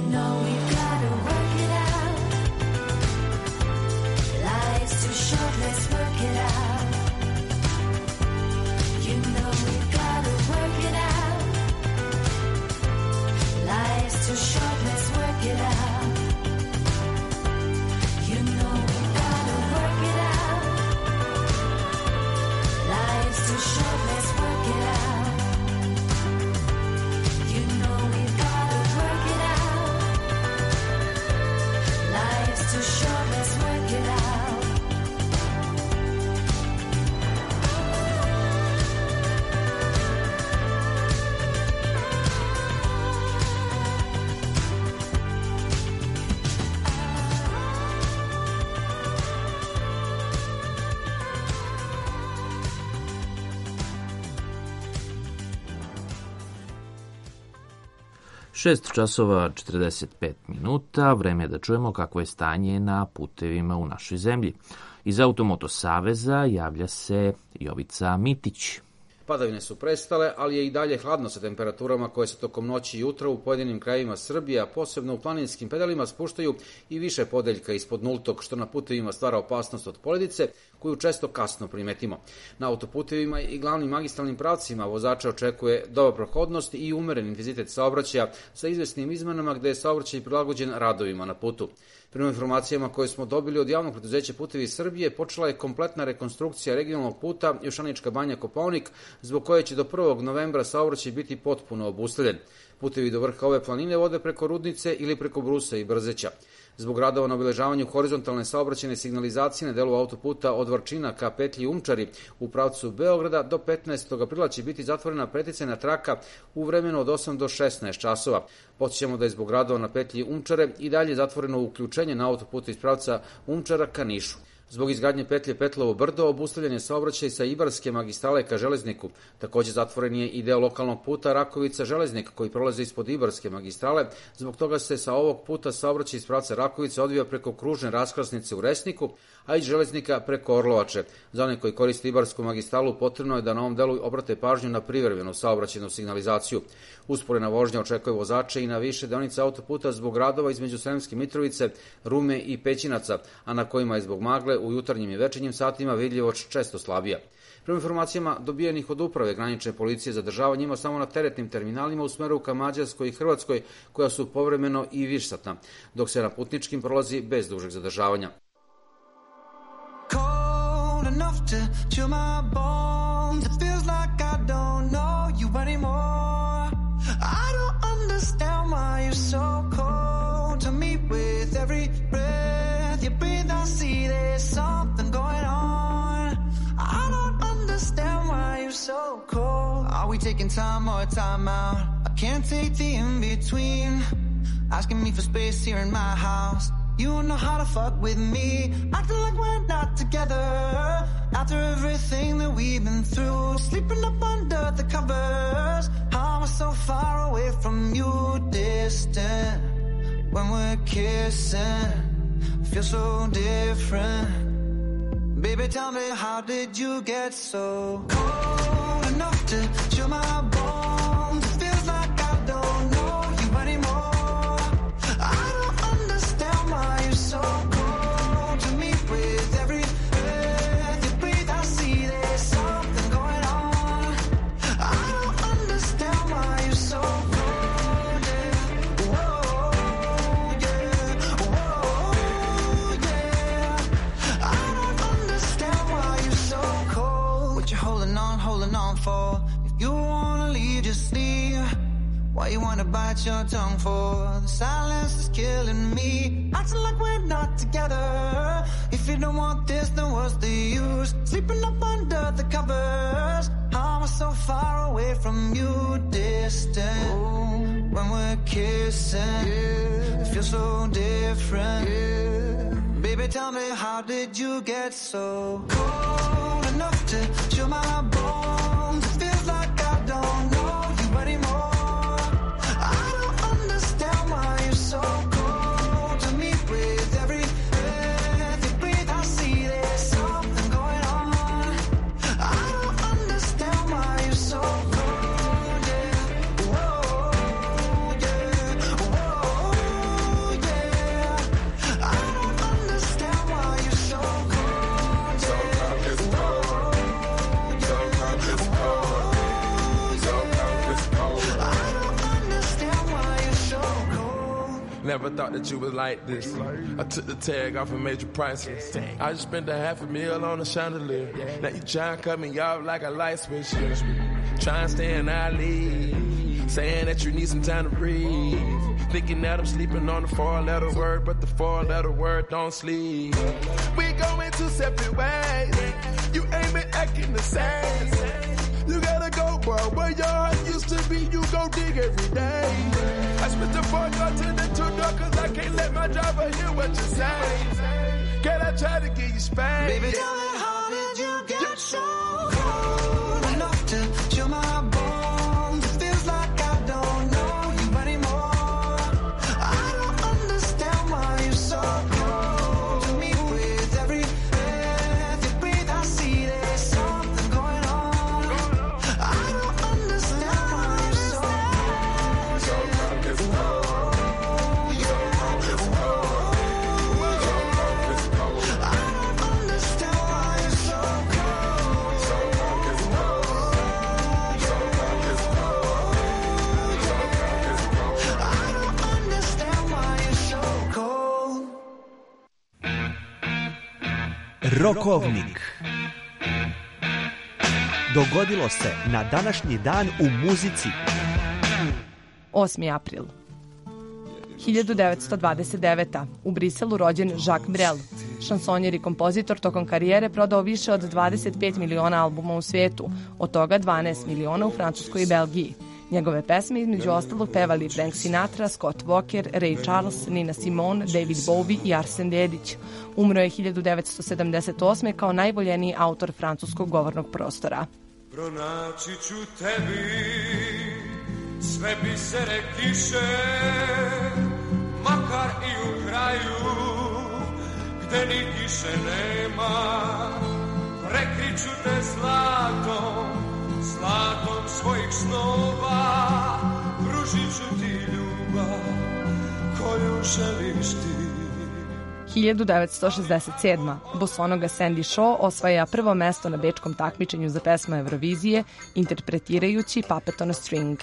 S1: šest časova četrdeset pet minuta, vreme je da čujemo kakvo je stanje na putevima u našoj zemlji. Iz Automoto saveza javlja se Jovica Mitić.
S4: Padavine su prestale, ali je i dalje hladno sa temperaturama koje se tokom noći i jutra u pojedinim krajevima Srbije, a posebno u planinskim pedalima, spuštaju i više podeljka ispod nultog, što na putevima stvara opasnost od poledice, koju često kasno primetimo. Na autoputevima i glavnim magistralnim pravcima vozača očekuje dobra prohodnost i umeren intenzitet saobraćaja sa izvesnim izmenama gde je saobraćaj prilagođen radovima na putu. Prema informacijama koje smo dobili od javnog preduzeća Putevi Srbije, počela je kompletna rekonstrukcija regionalnog puta Jošanička banja Kopaonik, zbog koje će do prvog novembra saobraćaj biti potpuno obustavljen. Putevi do vrha ove planine vode preko Rudnice ili preko Brusa i Brzeća. Zbog radova na obeležavanju horizontalne saobraćajne signalizacije na delu autoputa od Vrčina ka petlji Umčari u pravcu Beograda do petnaestog aprila će biti zatvorena preticajna traka u vremenu od osam do šesnaest časova. Podsjećamo da je zbog radova na petlji Umčare i dalje zatvoreno uključenje na autoputu iz pravca Umčara ka Nišu. Zbog izgradnje petlje Petlovo brdo obustavljen je saobraćaj sa Ibarske magistrale ka Železniku. Takođe zatvoren je i deo lokalnog puta Rakovica-Železnik koji prolazi ispod Ibarske magistrale. Zbog toga se sa ovog puta saobraćaj iz pravca Rakovice odvija preko kružne raskrsnice u Resniku, a iz Železnika preko Orlovače. Za one koji koriste Ibarsku magistralu potrebno je da na ovom delu obrate pažnju na privremenu saobraćajnu signalizaciju. Usporena vožnja očekuje vozače i na više deonica autoputa zbog radova između Sremske Mitrovice, Rume i Pećinaca, a na kojima je zbog magle u jutarnjim i večernjim satima vidljivost često slabija. Prema informacijama dobijenih od uprave granične policije zadržava njima samo na teretnim terminalima u smeru ka Mađarskoj i Hrvatskoj, koja su povremeno i višsatna, dok se na putničkim prolazi bez dužeg zadržavanja.
S7: Enough to chill my bones. It feels like I don't know you anymore. I don't understand why you're so cold to me. With every breath you breathe, I see there's something going on. I don't understand why you're so cold. Are we taking time or time out? I can't take the in-between. Asking me for space here in my house. You don't know how to fuck with me, acting like we're not together. After everything that we've been through, sleeping up under the covers. How am I so far away from you, distant? When we're kissing, feel so different. Baby, tell me, how did you get so cold enough to chill my bones? It feels like I don't know you anymore. I don't understand why you're so cold to me. With every breath you breathe, I see there's something going on. I don't understand why you're so cold, yeah. Whoa, yeah. Whoa, yeah. I don't understand why you're so cold. What you holding on, holding on for? If you wanna leave, just leave. Why you wanna bite your tongue for? The silence is killing me, acting like we're not together. If you don't want this, then what's the use? Sleeping up under the covers. How am I so far away from you, distant? Ooh, when we're kissing, yeah. It feels so different, yeah. Baby, tell me, how did you get so cold enough to chill my bones? It feels like I don't know you anymore. So cold to me. With every breath you breathe, I see there's something going on. I don't understand why you're so cold, yeah. Whoa, yeah. Whoa, yeah. I don't understand why you're so cold, yeah. So cold, it's cold. So cold, it's cold. So cold, it's cold. I don't understand why you're so cold.
S22: Never thought that you was like this. I took the tag off and made you priceless. I just spent a half a meal on a chandelier. Now you trying to cut me off like a light switch. Trying to stay in our league. Saying that you need some time to breathe. Thinking that I'm sleeping on the four-letter word, but the four-letter word don't sleep. We going two separate ways. You ain't been acting the same. You gotta go, bro. Where your heart used to be, you go dig every day. I spent the four car to the two door, cause I can't let my driver hear what you say. Can I try to give you space?
S7: Baby, tell me, how did you get so cold enough to chill my bones? It feels like I don't know you anymore.
S8: Rokovnik. Dogodilo se na današnji dan u muzici.
S9: osmi april. hiljadu devetsto dvadeset deveta. U Briselu rođen Jacques Brel. Šansonjer i kompozitor tokom karijere prodao više od dvadeset pet miliona albuma u svijetu, od toga dvanaest miliona u Francuskoj i Belgiji. Njegove pesme između ostalog pevali Frank Sinatra, Scott Walker, Ray Charles, Nina Simone, David Bowie i Arsen Dedić. Umro je hiljadu devetsto sedamdeset osme kao najvoljeniji autor francuskog govornog prostora.
S23: Pronaći ću tebi sve bisere kiše, makar i u kraju gde ni kiše nema. Prekriću te zlatom, zlatom svojih snova, pružit ću ti ljubav koju želiš ti.
S9: hiljadu devetsto šezdeset sedma. Bosonoga Sandy Shaw osvaja prvo mesto na bečkom takmičenju za pesmu Eurovizije, interpretirajući Puppet on a String.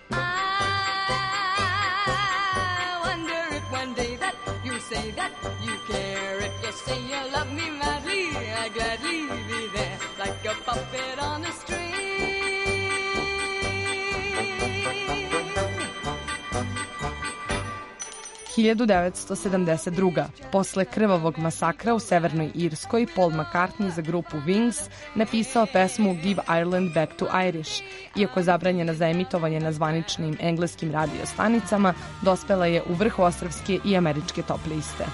S9: hiljadu devetsto sedamdeset druga. Posle krvavog masakra u Severnoj Irskoj, Paul McCartney za grupu Wings napisao pesmu Give Ireland Back to Irish. Iako je zabranjena za emitovanje na zvaničnim engleskim radio stanicama, dospela je u vrh ostrvske i američke top liste.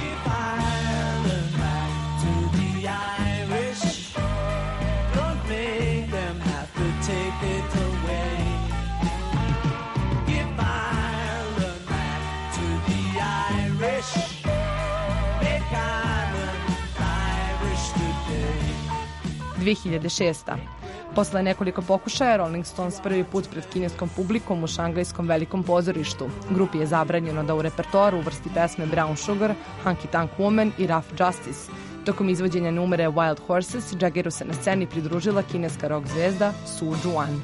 S9: dve hiljade šesta. Posle nekoliko pokušaja, Rolling Stones prvi put pred kineskom publikom u šangajskom velikom pozorištu. Grupi je zabranjeno da u repertoar uvrsti pesme Brown Sugar, Honky Tonk Woman i Rough Justice. Tokom izvođenja numere Wild Horses, Jaggeru se na sceni pridružila kineska rock zvezda Su Juan.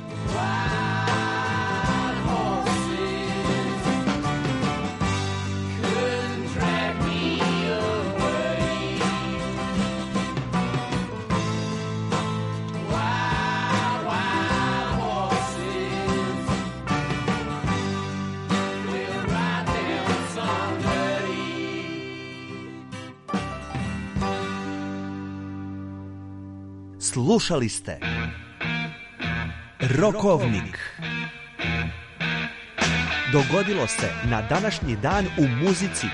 S8: Slušali ste Rokovnik. Dogodilo se na današnji dan u muzici.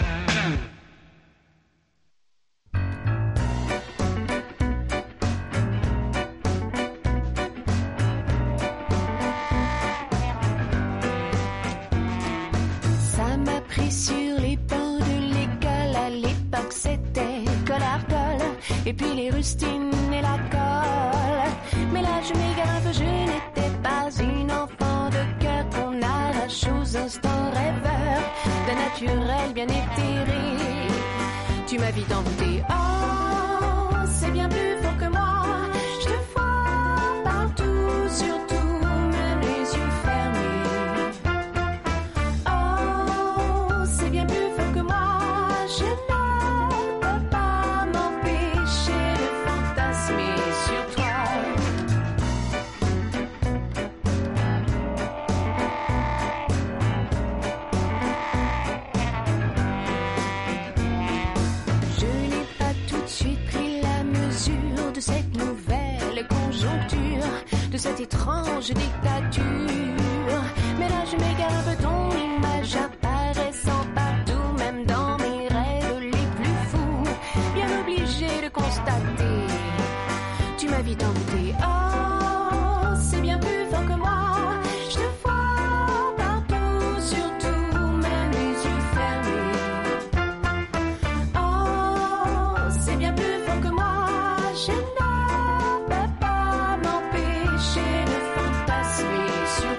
S17: Ça m'a pris sur les bancs de l'école, à l'époque c'était Collarcol, et puis les rustines et la colle. Mais là je m'égare un peu, je n'étais pas une enfant de cœur qu'on arrache aux instants rêveurs d'un naturel bien éthéré. Tu m'as vite envoûté, oh c'est bien plus fort que moi, je te vois partout, surtout même les yeux fermés. Oh c'est bien plus fort que moi, je ne peux pas m'empêcher de fantasmer sur toi. Je n'ai pas tout de suite pris la mesure de cette nouvelle conjoncture, de cette étrange dictature. Mais là je m'égare un peu, ton image apparaissant partout, même dans mes rêves les plus fous. Bien obligé de constater, tu m'as vite envoûté. Oh, c'est bien plus fort que moi, je te vois partout, surtout même les yeux fermés. Oh, c'est bien plus fort que moi, je ne peux pas m'empêcher de fantasmer sur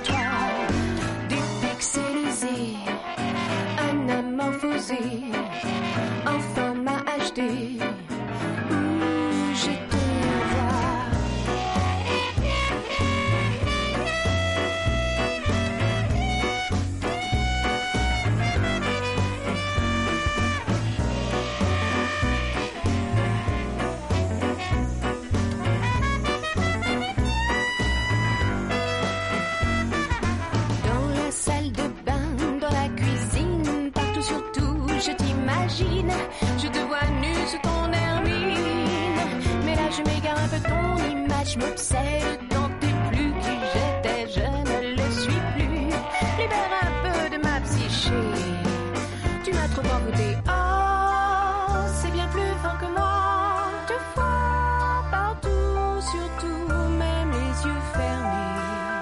S17: Je te vois nu sous ton hermine. Mais là je m'égare un peu, ton image m'obsède. Tant t'es plus qui j'étais, je ne le suis plus. Libère un peu de ma psyché. Tu m'as trop envoûté. Oh, c'est bien plus fin que moi. Te vois partout, surtout, même les yeux fermés.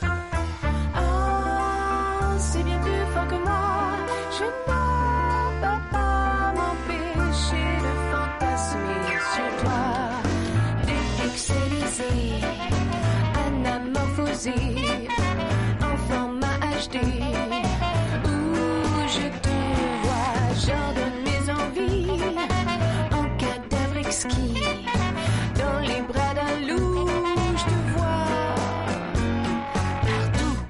S17: Oh, c'est bien plus fort que moi. Je ne peux pas m'empêcher de fantasmer sur toi. Dépixelisé, anamorphosé, en format H D. Où je te vois, j'ordonne mes envies, en cadavre exquis, dans les bras d'un loup, je te vois partout.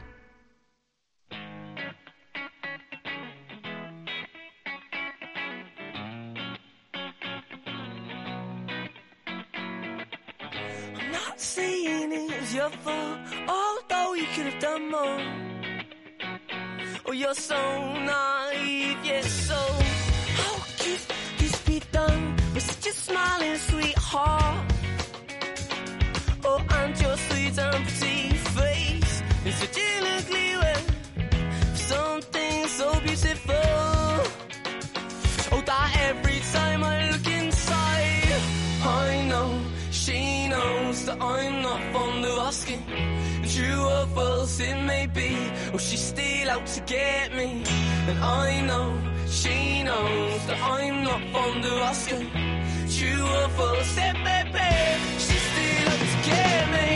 S7: I'm not saying it was your fault, although you could have done more. Oh, you're so naive, yes, so how could this be done with such a smiling sweetheart? Oh, and your sweet and pretty face in such an ugly way, something so beautiful. Oh, that every time I look inside, I know she knows that I'm not fond of asking. True or false it may be, or she's still out to get me. And I know she knows that I'm not fond of asking. True or false it may be, she's still out to get me.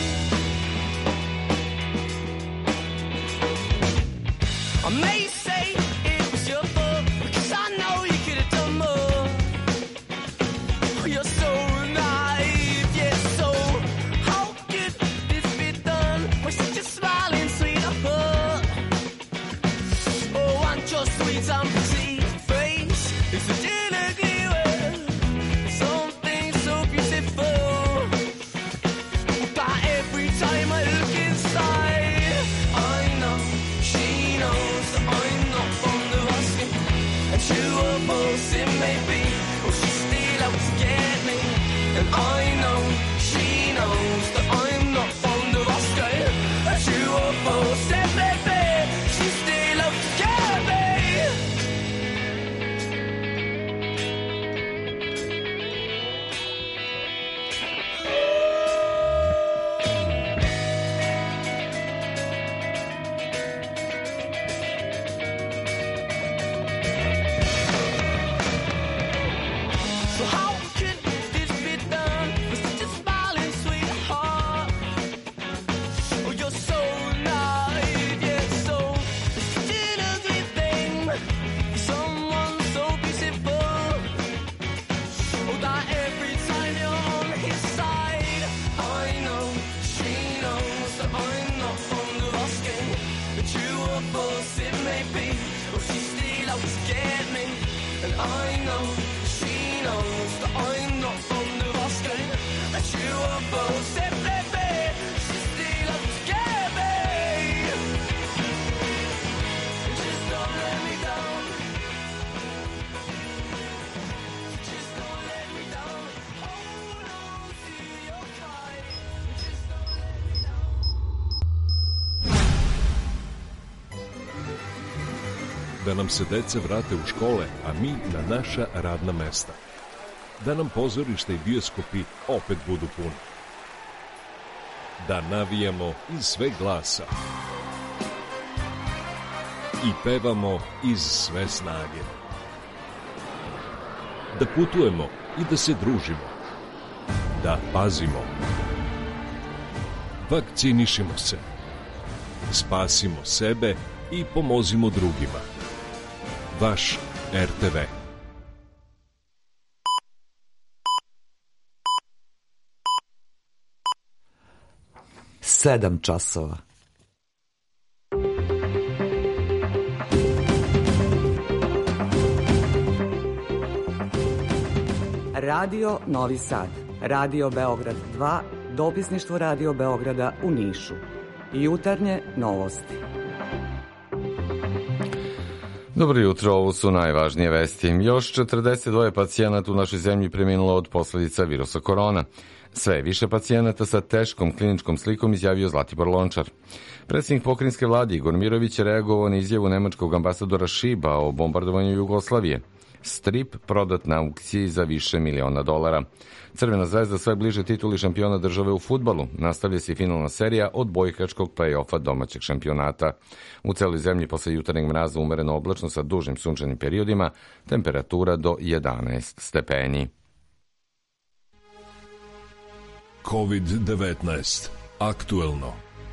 S7: I may say it was your fault, because I know you could have done more. Oh, you're so naive, yes, so how could this be done with such a smiling sweetheart? Oh, and your sweet and pretty face is such an ugly way, something so beautiful. But every time I look inside, I know she knows that I'm not fond of asking. And true or false it may be, or she's still out to get me. And I know she knows that I'm not fond of asking. And true or false it may be, she's still out to get me. So how could this be done with such a smiling sweetheart? Oh, you're so naive, yet so such an ugly thing. Someone so beautiful. Oh, that every time you're on his side, I know she knows that I'm not fond of asking. But true or false it may be, or she's still out to get me. And I know she knows that I'm not fond of asking. But true or false it may be, she's still out to get me. Just don't let me down. Just don't let me down. Hold on to your pride. Just don't let me down.
S10: Da nam se deca vrate u škole, a mi na naša radna mesta. Da nam pozorišta i bioskopi opet budu puni. Da navijamo iz sveg glasa. I pevamo iz sve snage. Da putujemo i da se družimo. Da pazimo. Vakcinišimo se. Spasimo sebe i pomozimo drugima. Vaš R T V.
S11: Sedam časova. Radio Novi Sad, Radio Beograd dva, dopisništvo Radio Beograda u Nišu. Jutarnje novosti.
S3: Dobro jutro, ovo su najvažnije vesti. Još četrdeset dva pacijenata u našoj zemlji preminulo od posledica virusa korona. Sve više pacijenata sa teškom kliničkom slikom izjavio Zlatibor Lončar. Predsjednik pokrajinske vlade Igor Mirović je reagovao na izjavu nemačkog ambasadora Šiba o bombardovanju Jugoslavije. Strip prodat na aukciji za više miliona dolara. Crvena zvezda sve bliže tituli šampiona države u fudbalu. Nastavlja se i finalna serija od bojkačkog play-offa domaćeg šampionata. U celoj zemlji posle jutarnjeg mraza umereno oblačno sa dužim sunčanim periodima, temperatura do jedanaest stepeni.
S10: kovid devetnaest. Aktuelno.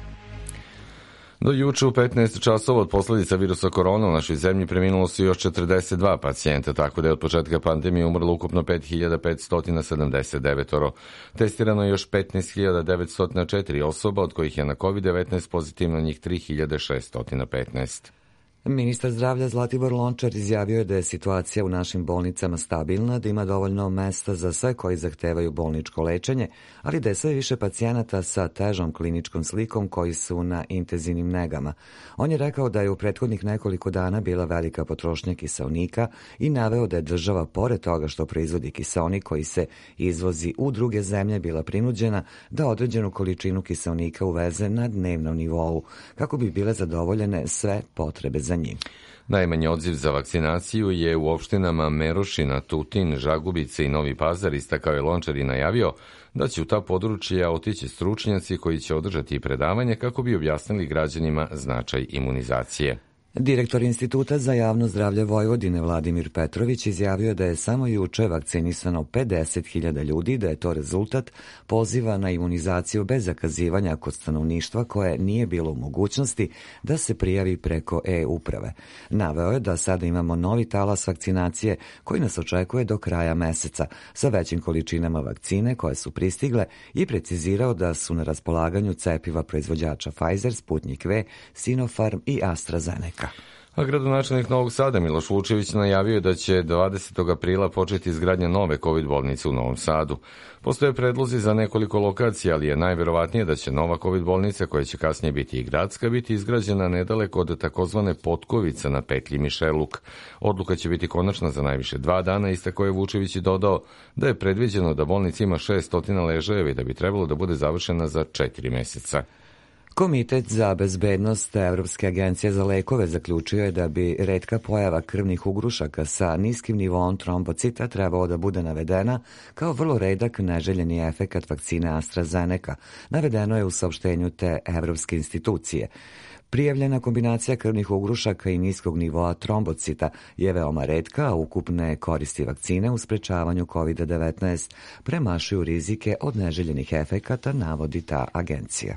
S3: Do juče u petnaest časova od posledica virusa korona u našoj zemlji preminulo su još četrdeset dva pacijenta, tako da je od početka pandemije umrlo ukupno pet hiljada petsto sedamdeset devet. Testirano je još petnaest hiljada devetsto četiri osoba, od kojih je na kovid devetnaest pozitivno njih tri hiljade šeststo petnaest.
S12: Ministar zdravlja Zlatibor Lončar izjavio je da je situacija u našim bolnicama stabilna, da ima dovoljno mesta za sve koji zahtevaju bolničko lečenje, ali da je sve više pacijenata sa težom kliničkom slikom koji su na intenzivnim negama. On je rekao da je u prethodnih nekoliko dana bila velika potrošnja kiseonika i naveo da je država, pored toga što proizvodi kiseonik koji se izvozi u druge zemlje, bila prinuđena da određenu količinu kiseonika uveze na dnevnom nivou, kako bi bile zadovoljene sve potrebe za njim.
S3: Najmanji odziv za vakcinaciju je u opštinama Merošina, Tutin, Žagubice i Novi Pazar, istakao je Lončar i najavio da će u ta područja otići stručnjaci koji će održati predavanje kako bi objasnili građanima značaj imunizacije.
S12: Direktor Instituta za javno zdravlje Vojvodine Vladimir Petrović izjavio da je samo juče vakcinisano pedeset hiljada ljudi, da je to rezultat poziva na imunizaciju bez zakazivanja kod stanovništva koje nije bilo u mogućnosti da se prijavi preko e-uprave. Naveo je da sada imamo novi talas vakcinacije koji nas očekuje do kraja meseca sa većim količinama vakcine koje su pristigle i precizirao da su na raspolaganju cepiva proizvođača Pfizer, Sputnik V, Sinopharm i AstraZeneca.
S3: A gradonačelnik Novog Sada Miloš Vučević najavio da će dvadesetog aprila početi izgradnja nove kovid bolnice u Novom Sadu. Postoje predlozi za nekoliko lokacija, ali je najverovatnije da će nova kovid bolnica, koja će kasnije biti i gradska, biti izgrađena nedaleko od takozvane Potkovice na petlji Mišeluk. Odluka će biti konačna za najviše dva dana, istakao je Vučević i dodao da je predviđeno da bolnica ima šeststo ležajeva i da bi trebalo da bude završena za četiri meseca.
S12: Komitet za bezbednost Evropske agencije za lekove zaključio je da bi retka pojava krvnih ugrušaka sa niskim nivoom trombocita trebalo da bude navedena kao vrlo redak neželjeni efekat vakcine AstraZeneca. Navedeno je u saopštenju te evropske institucije. Prijavljena kombinacija krvnih ugrušaka i niskog nivoa trombocita je veoma retka, a ukupne koristi vakcine u sprečavanju kovid devetnaest premašuju rizike od neželjenih efekata, navodi ta agencija.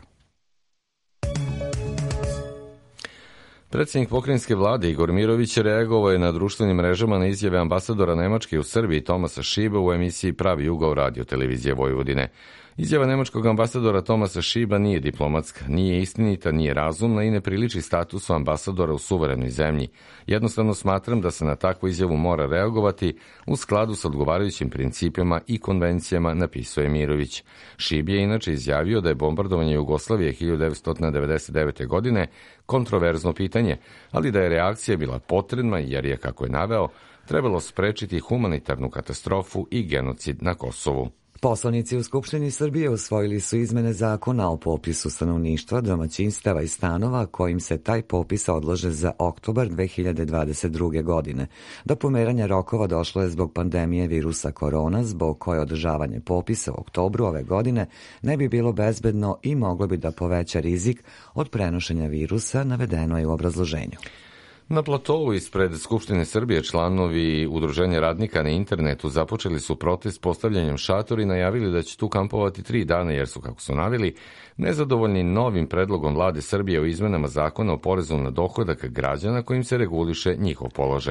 S3: Predsjednik pokrajinske vlade Igor Mirović reagovao je na društvenim mrežama na izjave ambasadora Nemačke u Srbiji Tomasa Šiba u emisiji Pravi ugao radio televizije Vojvodine. Izjava nemačkog ambasadora Tomasa Šiba nije diplomatska, nije istinita, nije razumna i ne priliči statusu ambasadora u suverenoj zemlji. Jednostavno smatram da se na takvu izjavu mora reagovati u skladu sa odgovarajućim principima i konvencijama, napisuje Mirović. Šib je inače izjavio da je bombardovanje Jugoslavije hiljadu devetsto devedeset devete. godine kontroverzno pitanje, ali da je reakcija bila potrebna jer je, kako je naveo, trebalo sprečiti humanitarnu katastrofu i genocid na Kosovu.
S12: Poslanici u Skupštini Srbije usvojili su izmene zakona o popisu stanovništva, domaćinstava i stanova kojim se taj popis odlaže za oktobar dve hiljade dvadeset druge. godine. Do pomeranja rokova došlo je zbog pandemije virusa korona, zbog koje održavanje popisa u oktobru ove godine ne bi bilo bezbedno i moglo bi da poveća rizik od prenošenja virusa, navedeno je u obrazloženju.
S3: Na platovu ispred Skupštine Srbije članovi Udruženja radnika na internetu započeli su protest postavljanjem šatora i najavili da će tu kampovati tri dana jer su, kako su naveli, nezadovoljni novim predlogom vlade Srbije o izmenama zakona o porezu na dohodak građana kojim se reguliše njihov položaj.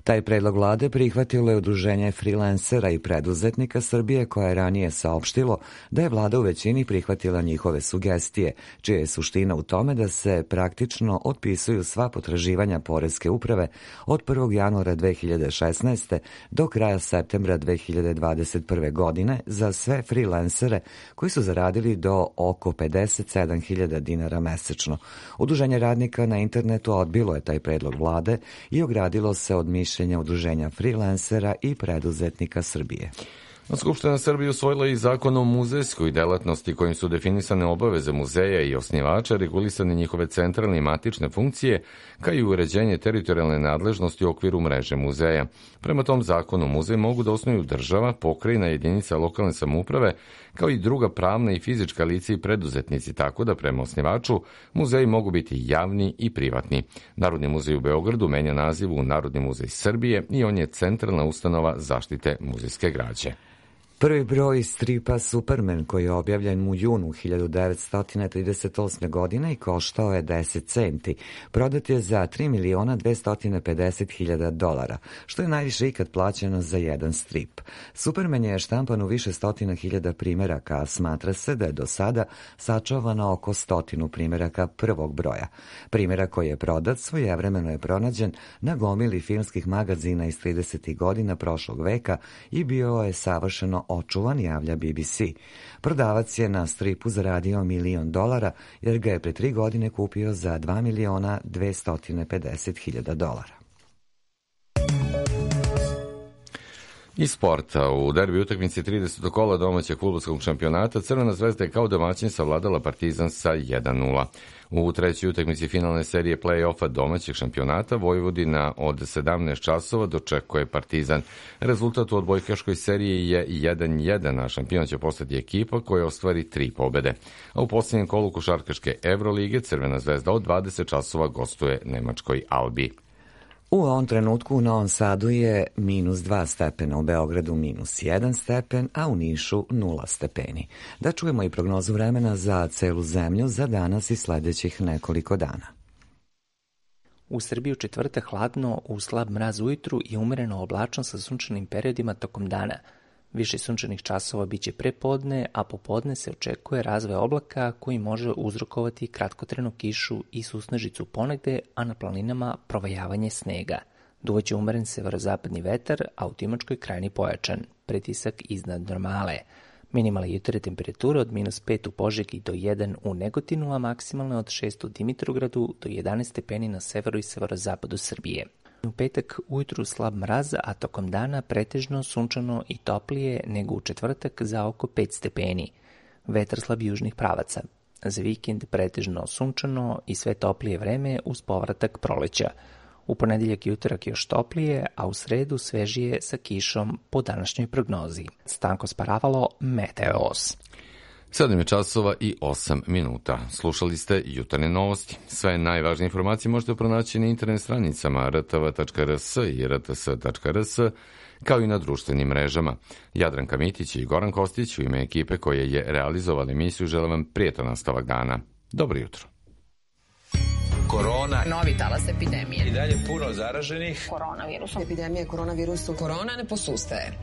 S12: Taj predlog vlade prihvatilo je Udruženje freelancera i preduzetnika Srbije, koje je ranije saopštilo da je vlada u većini prihvatila njihove sugestije, čija je suština u tome da se praktično otpisuju sva potraživanja poreske uprave od prvog januara dve hiljade šesnaeste. do kraja septembra dve hiljade dvadeset prve. godine za sve freelancere koji su zaradili do oko pedeset sedam hiljada dinara mesečno. Udruženje radnika na internetu odbilo je taj predlog vlade i ogradilo se od mišljenja Udruženja freelancera i preduzetnika Srbije.
S3: Skupština Srbije usvojila i zakon o muzejskoj delatnosti kojim su definisane obaveze muzeja i osnivača, regulisane njihove centralne i matične funkcije, kao i uređenje teritorijalne nadležnosti u okviru mreže muzeja. Prema tom zakonu muzej mogu da osnuju država, pokrajina, jedinica lokalne samouprave, kao i druga pravna i fizička lica i preduzetnici, tako da prema osnivaču muzeji mogu biti javni i privatni. Narodni muzej u Beogradu menja naziv u Narodni muzej Srbije i on je centralna ustanova zaštite muzejske građe.
S12: Prvi broj stripa Superman, koji je objavljen u junu hiljadu devetsto trideset osme. godine i koštao je deset centi, prodat je za tri miliona dvesta pedeset hiljada dolara, što je najviše ikad plaćeno za jedan strip. Superman je štampan u više stotina hiljada primeraka, a smatra se da je do sada sačuvano oko stotinu primeraka prvog broja. Primerak koji je prodat svojevremeno je pronađen na gomili filmskih magazina iz tridesetih godina prošlog veka i bio je savršeno očuvan, javlja B B C. Prodavac je na stripu zaradio milion dolara, jer ga je pre tri godine kupio za dva miliona dvesta pedeset hiljada dolara.
S3: Iz sporta, u derbi utakmici tridesetog kola domaćeg fudbalskog šampionata Crvena zvezda je kao domaćin savladala Partizan sa jedan nula. U trećoj utakmici finalne serije play-offa domaćeg šampionata Vojvodina od sedamnaest časova dočekuje Partizan. Rezultat u odbojkaškoj seriji je jedan jedan, a šampion će postati ekipa koja ostvari tri pobede. A u posljednjem kolu košarkaške Evrolige Crvena zvezda od dvadeset časova gostuje nemačkoj Albi.
S12: U ovom trenutku u Novom Sadu je minus dva stepena, u Beogradu minus jedan stepen, a u Nišu nula stepeni. Da čujemo i prognozu vremena za celu zemlju za danas i sledećih nekoliko dana.
S13: U Srbiji u četvrtak hladno, uz slab mraz ujutru i umereno oblačno sa sunčanim periodima tokom dana. Više sunčanih časova biće prepodne, a popodne se očekuje razvoj oblaka koji može uzrokovati kratkotrajnu kišu i susnežicu ponegde, a na planinama provajavanje snega. Duvaće umeren severozapadni vetar, a u Timočkoj krajini pojačan, pritisak iznad normale. Minimalne jutarnje temperature od minus pet u Požegi do jedan u Negotinu, a maksimalne od šest u Dimitrovgradu do jedanaest stepeni na severu i severozapadu Srbije. U petak ujutru slab mraz, a tokom dana pretežno sunčano i toplije nego u četvrtak za oko pet stepeni. Vetar slab južnih pravaca. Za vikend pretežno sunčano i sve toplije vreme uz povratak proleća. U ponedeljak i utorak još toplije, a u sredu svežije sa kišom po današnjoj prognozi. Stanko Sparavalo, Meteos.
S3: sedam je časova i osam minuta. Slušali ste jutarnje novosti. Sve najvažnije informacije možete pronaći na internet stranicama r t v tačka r s i r t s tačka r s, kao i na društvenim mrežama. Jadranka Mitić i Goran Kostić u ime ekipe koje je realizovala emisiju žele vam prijetan nastavak dana. Dobro jutro.
S14: Korona.
S16: Novi talas epidemije.
S14: I dalje puno zaraženih.
S16: Koronavirusom. Epidemija koronavirusom. Korona ne posustaje.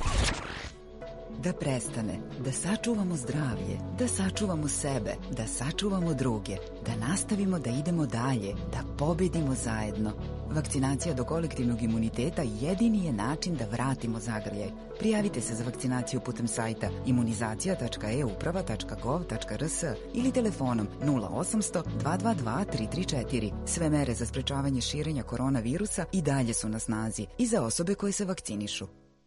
S24: Da prestane, da sačuvamo zdravlje, da sačuvamo sebe, da sačuvamo druge, da nastavimo da idemo dalje, da pobedimo zajedno. Vakcinacija do kolektivnog imuniteta jedini je način da vratimo zagrljaj. Prijavite se za vakcinaciju putem sajta imunizacija tačka e uprava tačka gov tačka r s ili telefonom nula osamsto dva dva dva tri tri četiri. Sve mere za sprečavanje širenja koronavirusa i dalje su na snazi i za osobe koje se vakcinišu.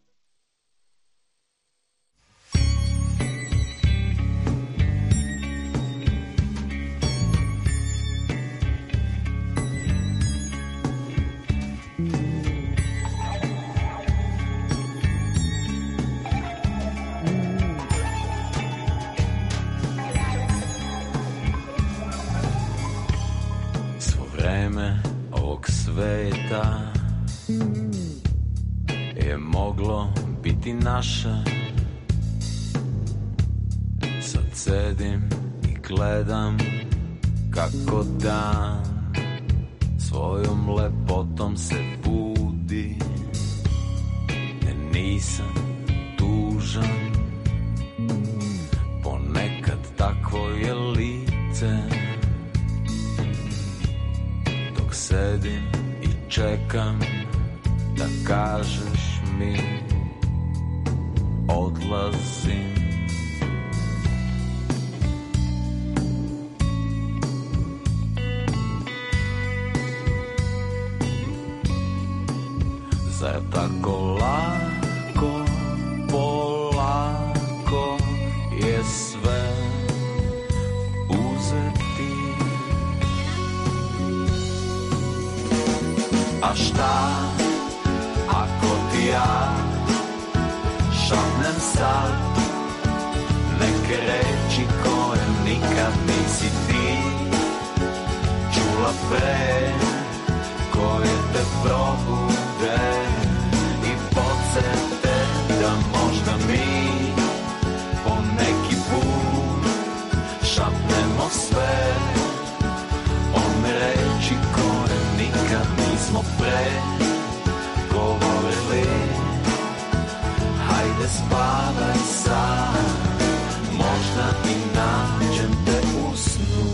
S25: Vreme ovog sveta je moglo biti naše. Sad sedim i gledam kako dan svojom lepotom se budi. dok sedim i čekam da kažeš mi odlazim. Zar tako lako, polako je sve uzeti? A šta ako ti ja šapnem sad neke reči koje nikad nisi ti čula pre, koje te probude i podsete da možda mi po neki put šapnemo sve one reči koje nikad nismo pre govorili. Hajde spavaj sad, možda i nađem te u snu.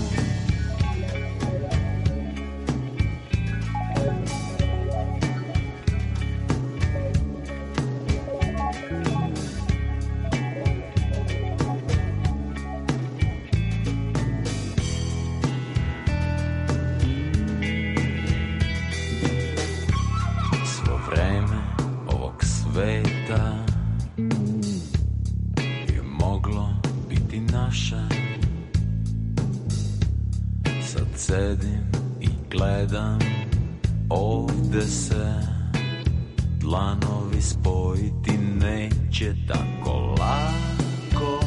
S25: Sedim i gledam, ovde se dlanovi spojiti neće tako lako,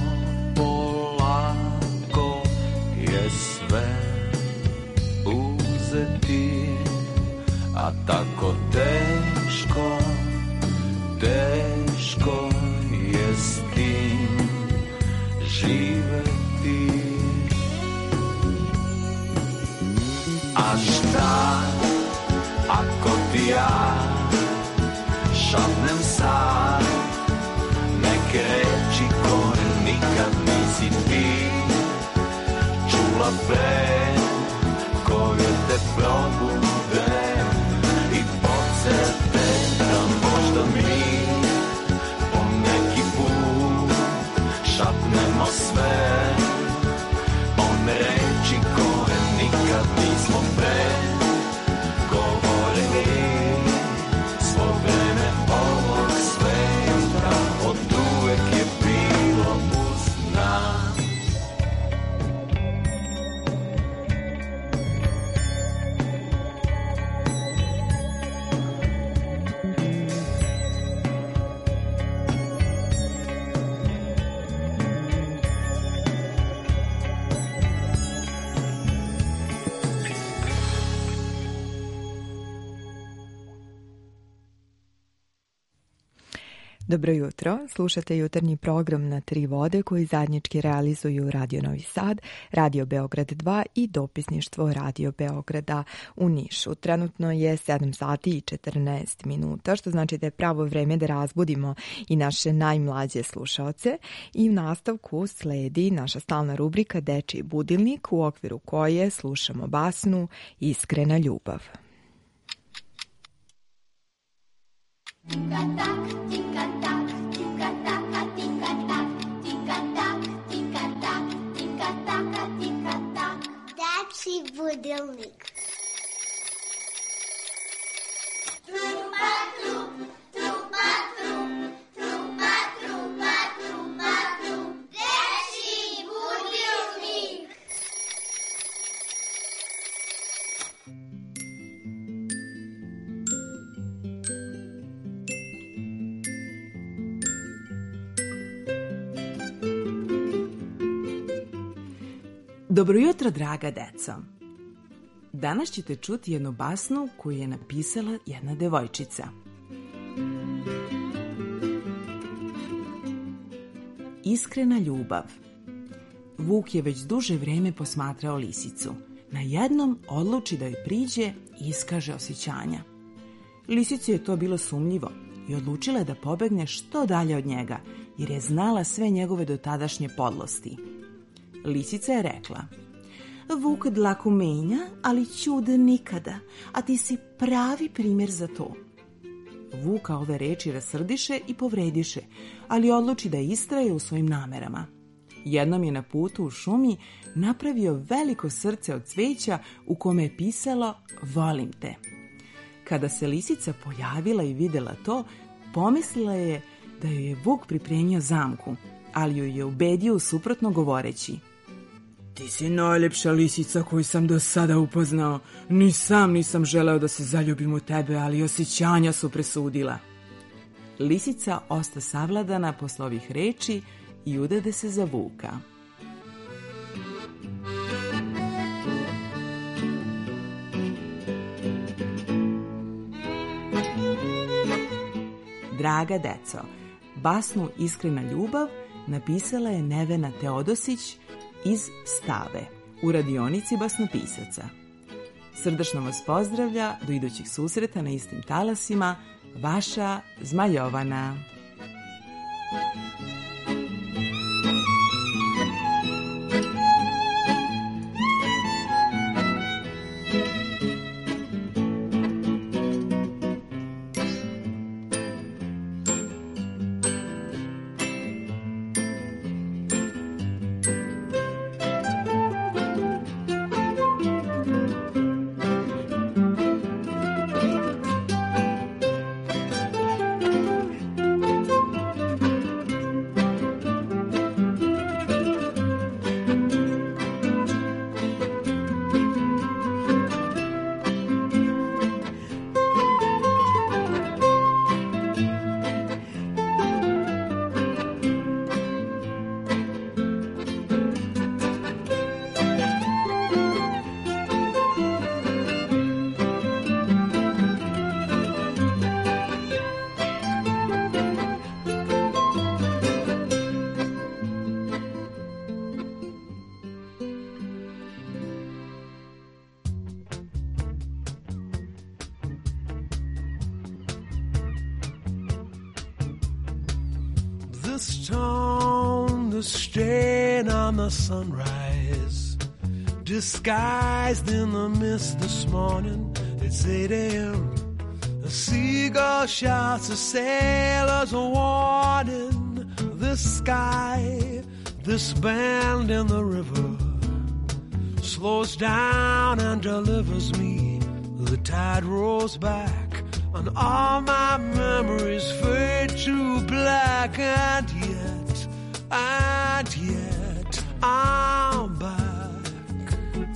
S25: polako je sve uzeti, a tako teško, teško je s tim živeti. A šta ako ti ja šapnem sad neke reči koje nikad nisi ti čula pre, koje te probude i podsete da možda mi po neki put šapnemo sve one reči koje nikad nismo pre govorili. Svo vreme ovog sveta od uvek je bilo uz nas.
S5: Dobro jutro, slušate jutarnji program na Tri vode koji zajednički realizuju Radio Novi Sad, Radio Beograd dva i dopisništvo Radio Beograda u Nišu. Trenutno je sedam sati i četrnaest minuta, što znači da je pravo vreme da razbudimo i naše najmlađe slušaoce i u nastavku sledi naša stalna rubrika Dečiji budilnik u okviru koje slušamo basnu Iskrena ljubav.
S17: Tika-tak, tika-tak, tika-taka, tika-tak, tika-tak, tika-tak, tika-taka, tika-tak. Dečiji budilnik. Trupa, trup, trupa, trup, trupa, trupa, trupa, trup. Dečiji budilnik.
S2: Dobro jutro, draga deco. Danas ćete čuti jednu basnu koju je napisala jedna devojčica. Iskrena ljubav. Vuk je već duže vreme posmatrao lisicu. Najednom odluči da joj priđe i iskaže osjećanja. Lisici je to bilo sumnjivo i odlučila je da pobegne što dalje od njega, jer je znala sve njegove dotadašnje podlosti. Lisica je rekla: Vuk dlaku menja, ali ćud nikada, a ti si pravi primjer za to. Vuka ove reči rasrdiše i povrediše, ali odluči da istraje u svojim namerama. Jednom je na putu u šumi napravio veliko srce od cveća u kome je pisalo volim te. Kada se lisica pojavila i videla to, pomislila je da joj je Vuk pripremio zamku, ali joj je ubedio suprotno govoreći: Ti si najljepša lisica koju sam do sada upoznao. Ni sam nisam želeo da se zaljubim u tebe, ali osjećanja su presudila. Lisica osta savladana posle ovih reči i udade se za Vuka. Draga deco, basnu Iskrena ljubav napisala je Nevena Teodosić iz Stave u radionici basnopisaca. Srdačno vas pozdravlja, do idućih susreta na istim talasima, vaša Zmajovana.
S6: The stone, the stain on the sunrise, disguised in the mist this morning. It's eight a.m. A seagull shouts a sailor's a warning. This sky, this bend in the river, slows down and delivers me. The tide rolls back and all my memories fade to black. And yet, and yet, I'm back.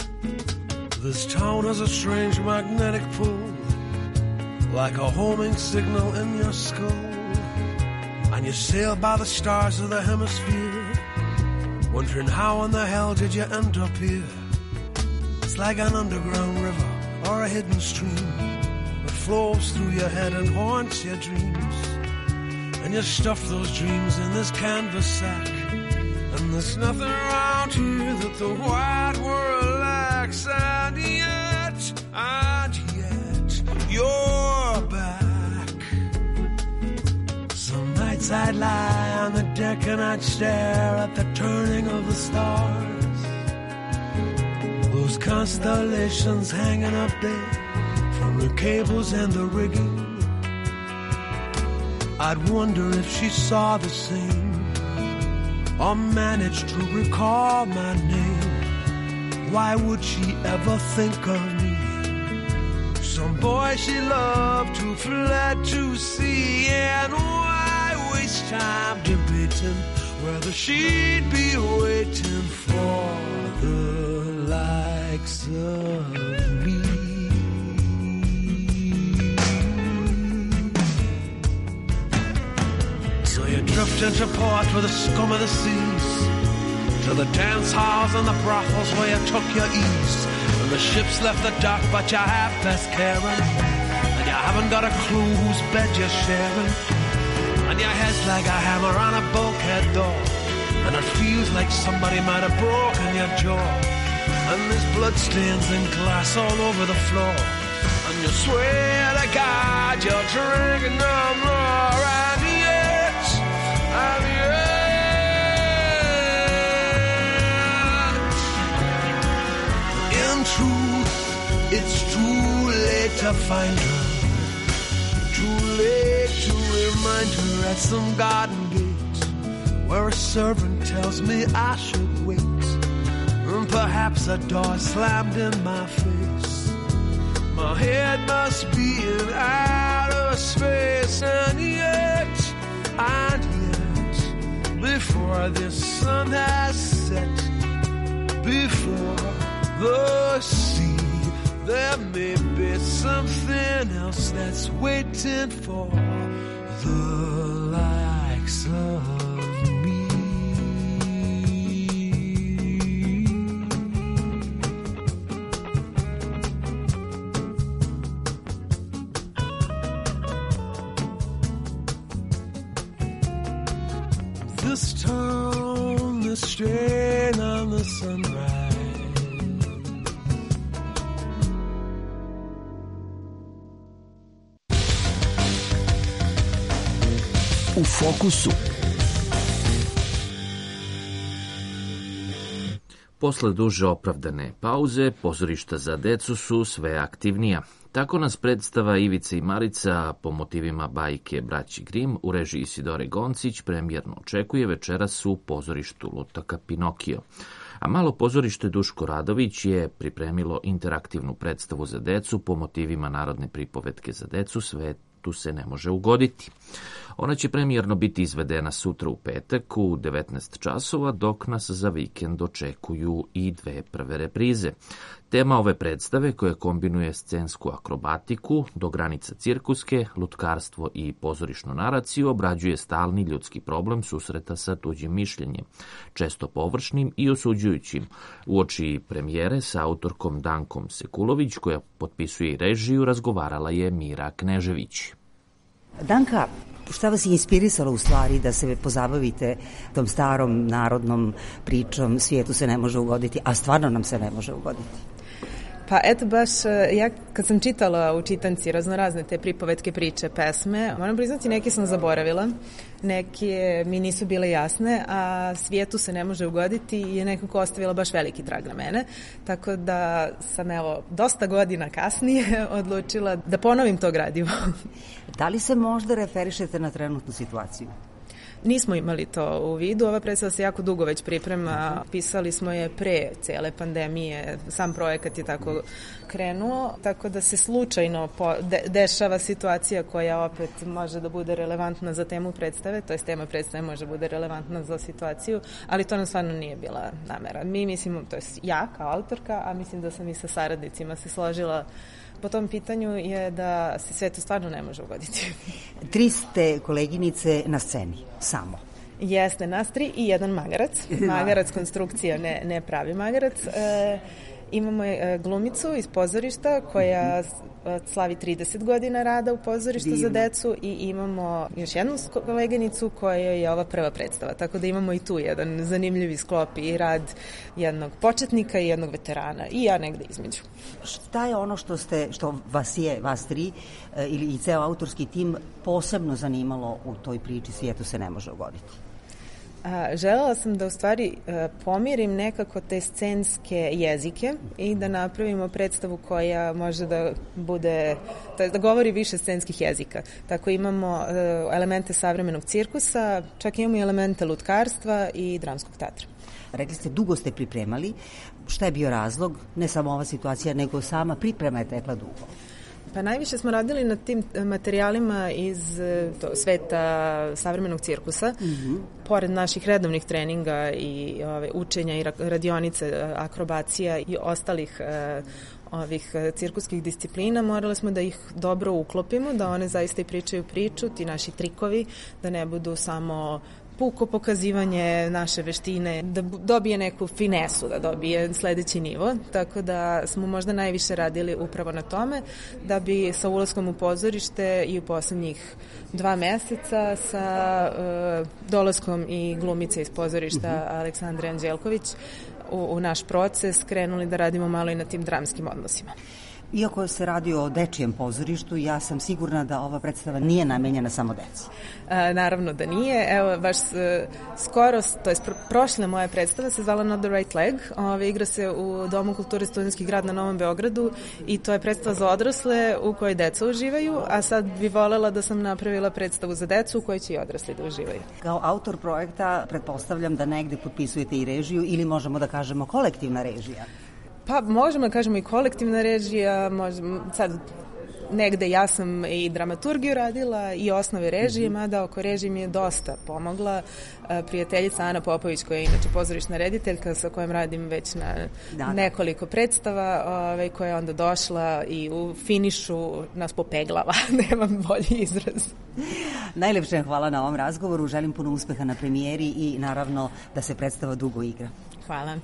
S6: This town has a strange magnetic pull, like a homing signal in your skull. And you sail by the stars of the hemisphere, wondering how in the hell did you end up here. It's like an underground river or a hidden stream that flows through your head and haunts your dreams. And you stuff those dreams in this canvas sack, and there's nothing around here that the wide world lacks. And yet, and yet, you're back. Some nights I'd lie on the deck and I'd stare at the turning of the stars, those constellations hanging up there from the cables and the rigging. I'd wonder if she saw the same or managed to recall my name. Why would she ever think of me? Some boy she loved who fled to sea. And why waste time debating whether she'd be waiting for the likes of me? So you drift into port with the scum of the seas, to the dance halls and the brothels where you took your ease. And the ship's left the dock but you're half past caring, and you haven't got a clue whose bed you're sharing. And your head's like a hammer on a bulkhead door, and it feels like somebody might have broken your jaw. And there's bloodstains and glass all over the floor, and you swear to God you're drinking no more. And yet, and yet, it's too late to find her. Too late to remind her at some garden gate where a servant tells me I should wait. And perhaps a door slammed in my face. My head must be in outer space. And yet, and yet, before the sun has set, before the sea, there may be something else that's waiting for the likes of me. This town, the strain on the sunrise.
S1: U fokusu. Posle duže opravdane pauze, pozorišta za decu su sve aktivnija. Tako nas predstava Ivica i Marica po motivima bajke Braći Grim u režiji Isidore Goncić premijerno očekuje večeras u pozorištu Lutaka Pinokio. A malo pozorište Duško Radović je pripremilo interaktivnu predstavu za decu po motivima narodne pripovetke za decu Svetu se ne može ugoditi. Ona će premijerno biti izvedena sutra u petak u devetnaest časova, dok nas za vikend očekuju i dve prve reprize. Tema ove predstave, koja kombinuje scensku akrobatiku do granica cirkuske, lutkarstvo i pozorišnu naraciju, obrađuje stalni ljudski problem susreta sa tuđim mišljenjem, često površnim i osuđujućim. Uoči premijere sa autorkom Dankom Sekulović, koja potpisuje i režiju, razgovarala je Mira Knežević.
S14: Danka, šta vas je inspirisalo u stvari da se pozabavite tom starom narodnom pričom svijetu se ne može ugoditi, a stvarno nam se ne može ugoditi?
S15: Pa eto baš, ja kad sam čitala u čitanci raznorazne te pripovetke, priče, pesme, moram priznati neke sam zaboravila, neke mi nisu bile jasne, a svijetu se ne može ugoditi i je nekako ostavila baš veliki trag na mene, tako da sam evo dosta godina kasnije odlučila da ponovim to gradivo.
S14: Da li se možda referišete na trenutnu situaciju?
S15: Nismo imali to u vidu, ova predstava se jako dugo već priprema, pisali smo je pre cele pandemije, sam projekat je tako krenuo, tako da se slučajno po, de, dešava situacija koja opet može da bude relevantna za temu predstave, to je tema predstave može da bude relevantna za situaciju, ali to nam stvarno nije bila namera. Mi mislimo, to je ja kao autorka, a mislim da sam i sa saradnicima se složila po tom pitanju je da se sve to stvarno ne može ugoditi.
S14: Tri ste koleginice na sceni, samo.
S15: Jeste, nas tri i jedan magarac. Magarac konstrukcija, ne, ne pravi magarac. E, imamo e, glumicu iz pozorišta koja slavi trideset godina rada u pozorištu Divno. Za decu i imamo još jednu koleginicu koja je ova prva predstava, tako da imamo i tu jedan zanimljivi sklop i rad jednog početnika i jednog veterana i ja negde između.
S14: Šta je ono što ste, što vas je, vas tri ili i ceo autorski tim posebno zanimalo u toj priči svijetu se ne može ugoditi?
S15: A, želela sam da u stvari a, pomirim nekako te scenske jezike i da napravimo predstavu koja može da bude, da govori više scenskih jezika. Tako imamo a, elemente savremenog cirkusa, čak imamo i elemente lutkarstva i dramskog teatra.
S14: Rekli ste, dugo ste pripremali. Šta je bio razlog? Ne samo ova situacija, nego sama priprema je tekla dugo.
S15: Pa najviše smo radili na tim materijalima iz to, sveta savremenog cirkusa. Mm-hmm. Pored naših redovnih treninga i ove, učenja i radionice, akrobacija i ostalih e, ovih cirkuskih disciplina, morali smo da ih dobro uklopimo, da one zaista i pričaju priču, ti naši trikovi, da ne budu samo puko pokazivanje naše veštine, da dobije neku finesu, da dobije sledeći nivo, tako da smo možda najviše radili upravo na tome, da bi sa ulaskom u pozorište i u poslednjih dva meseca sa uh, dolaskom i glumice iz pozorišta uh-huh. Aleksandre Anđelković u, u naš proces krenuli da radimo malo i na tim dramskim odnosima.
S14: Iako se radi o dečijem pozorištu, ja sam sigurna da ova predstava nije namenjena samo deci.
S15: E, naravno da nije. Evo, baš e, skoro, to je pr prošle moje predstave se zvala Not the Right Leg. Ove, igra se u Domu kulture Studentski grad na Novom Beogradu i to je predstava za odrasle u kojoj deca uživaju, a sad bi volela da sam napravila predstavu za decu u kojoj će i odrasli da uživaju.
S14: Kao autor projekta pretpostavljam da negde potpisujete i režiju ili možemo da kažemo kolektivna režija.
S15: Pa možemo da kažemo i kolektivna režija, možemo, sad negde ja sam i dramaturgiju radila i osnove režije, mm-hmm. mada oko režije mi je dosta pomogla prijateljica Ana Popović, koja je inače pozorišna rediteljka sa kojom radim već na da, nekoliko predstava, ovaj, koja je onda došla i u finišu nas popeglava, nemam bolji izraz.
S14: Najlepše hvala na ovom razgovoru, želim puno uspeha na premijeri i naravno da se predstava dugo igra.
S15: Hvala.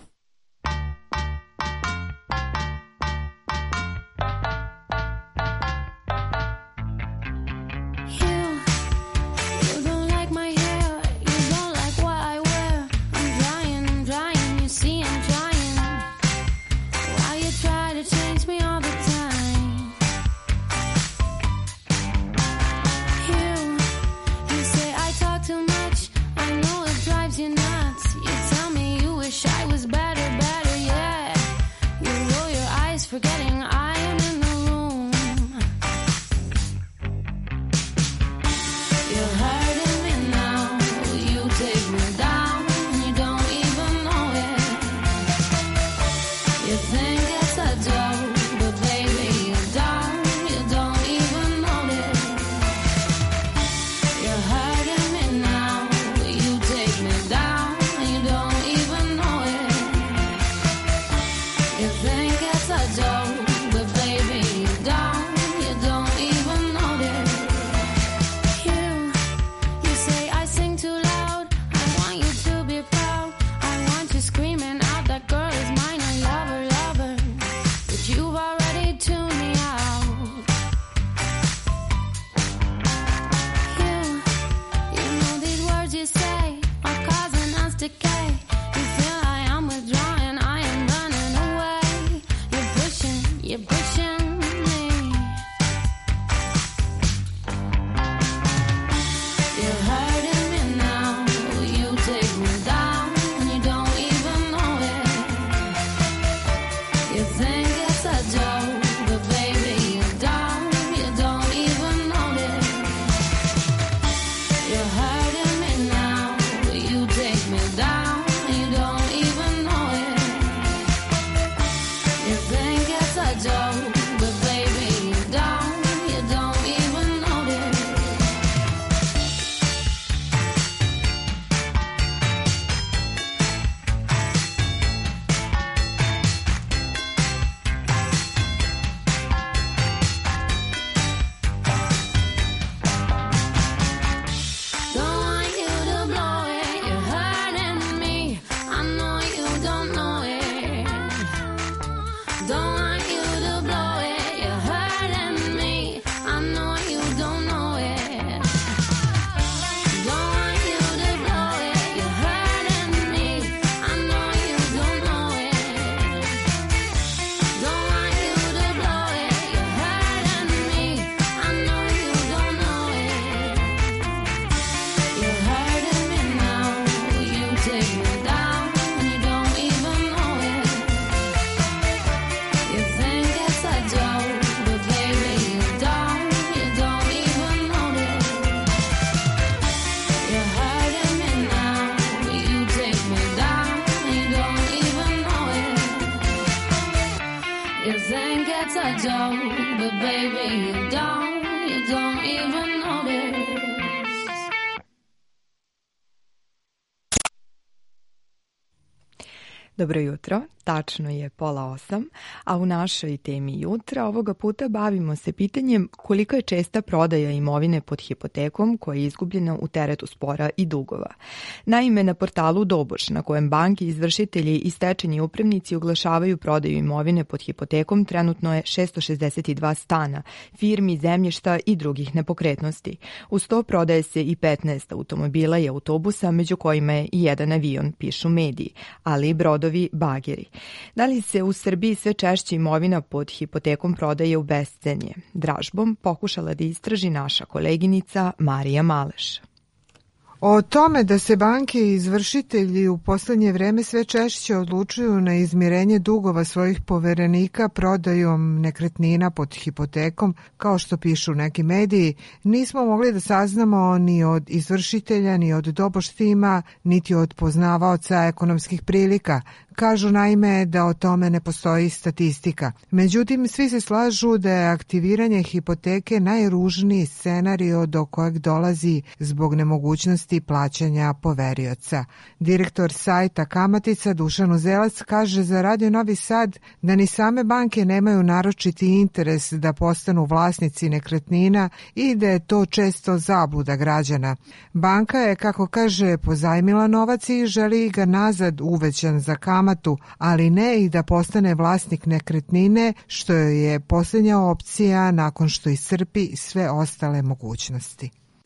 S17: Forgetting I am in the room. You're hurting me now. You take me down and you don't even know it. You think it's a joke, but baby you don't. You don't even know it. You're hurting me now. You take me down and you don't even know it. You think it's a joke, but baby you don't, you don't even notice. You, you say I sing too loud, I want you to be proud. I want you screaming out that girl is mine, I love her, love her. But you've already tuned me out. You, you know these words you say are causing us decay. You feel I am withdrawing, I am running away. You're pushing me. You're hurting me now. You take me down and you don't even know it. You think it's a joke, but baby you don't. You don't even know it. You're hurting me now. You take me down and you don't even know it. You think it's a joke, but baby you don't, you don't even notice. Don't want you to blow it, you're hurting me. I know you don't know it. Don't want you to blow it, you're hurting me. I know you don't know it. Don't want you to blow it, you're hurting me. I know you don't know it. Don't want you to blow it, you're hurting me. I know you don't know it. You're hurting me now. You take me down and you don't even know it. You think it's a joke, but baby you don't, you don't even notice. You're hurting me now. You take me down and you don't even know it. You think it's a joke, but baby you don't, you don't even notice.
S5: Dobro jutro, tačno je pola osam, a u našoj temi jutra ovoga puta bavimo se pitanjem koliko je česta prodaja imovine pod hipotekom koja je izgubljena u teretu spora i dugova. Naime, na portalu Doboš, na kojem banke, izvršitelji i stečajni upravnici oglašavaju prodaju imovine pod hipotekom, trenutno je šesto šezdeset dva stana, firmi, zemljišta i drugih nepokretnosti. Uz to prodaje se i petnaest automobila i autobusa, među kojima je i jedan avion, pišu mediji, ali i brodovi, bageri. Da li se u Srbiji sve češće imovina pod hipotekom prodaje u bescenje? Dražbom pokušala da istraži naša koleginica Marija Maleš.
S4: O tome da se banke i izvršitelji u poslednje vreme sve češće odlučuju na izmirenje dugova svojih poverenika prodajom nekretnina pod hipotekom, kao što pišu neki mediji, nismo mogli da saznamo ni od izvršitelja, ni od doboštima, niti od poznavaoca ekonomskih prilika. Kažu naime da o tome ne postoji statistika. Međutim, svi se slažu da je aktiviranje hipoteke najružniji scenario do kojeg dolazi zbog nemogućnosti plaćanja poverioca. Direktor sajta Kamatica Dušan Uzelac kaže za Radio Novi Sad da ni same banke nemaju naročiti interes da postanu vlasnici nekretnina i da je to često zabluda građana. Banka je, kako kaže, pozajmila novac i želi ga nazad uvećan za kamatu, ali ne i da postane vlasnik nekretnine, što je posljednja opcija nakon što iscrpi sve ostale mogućnosti.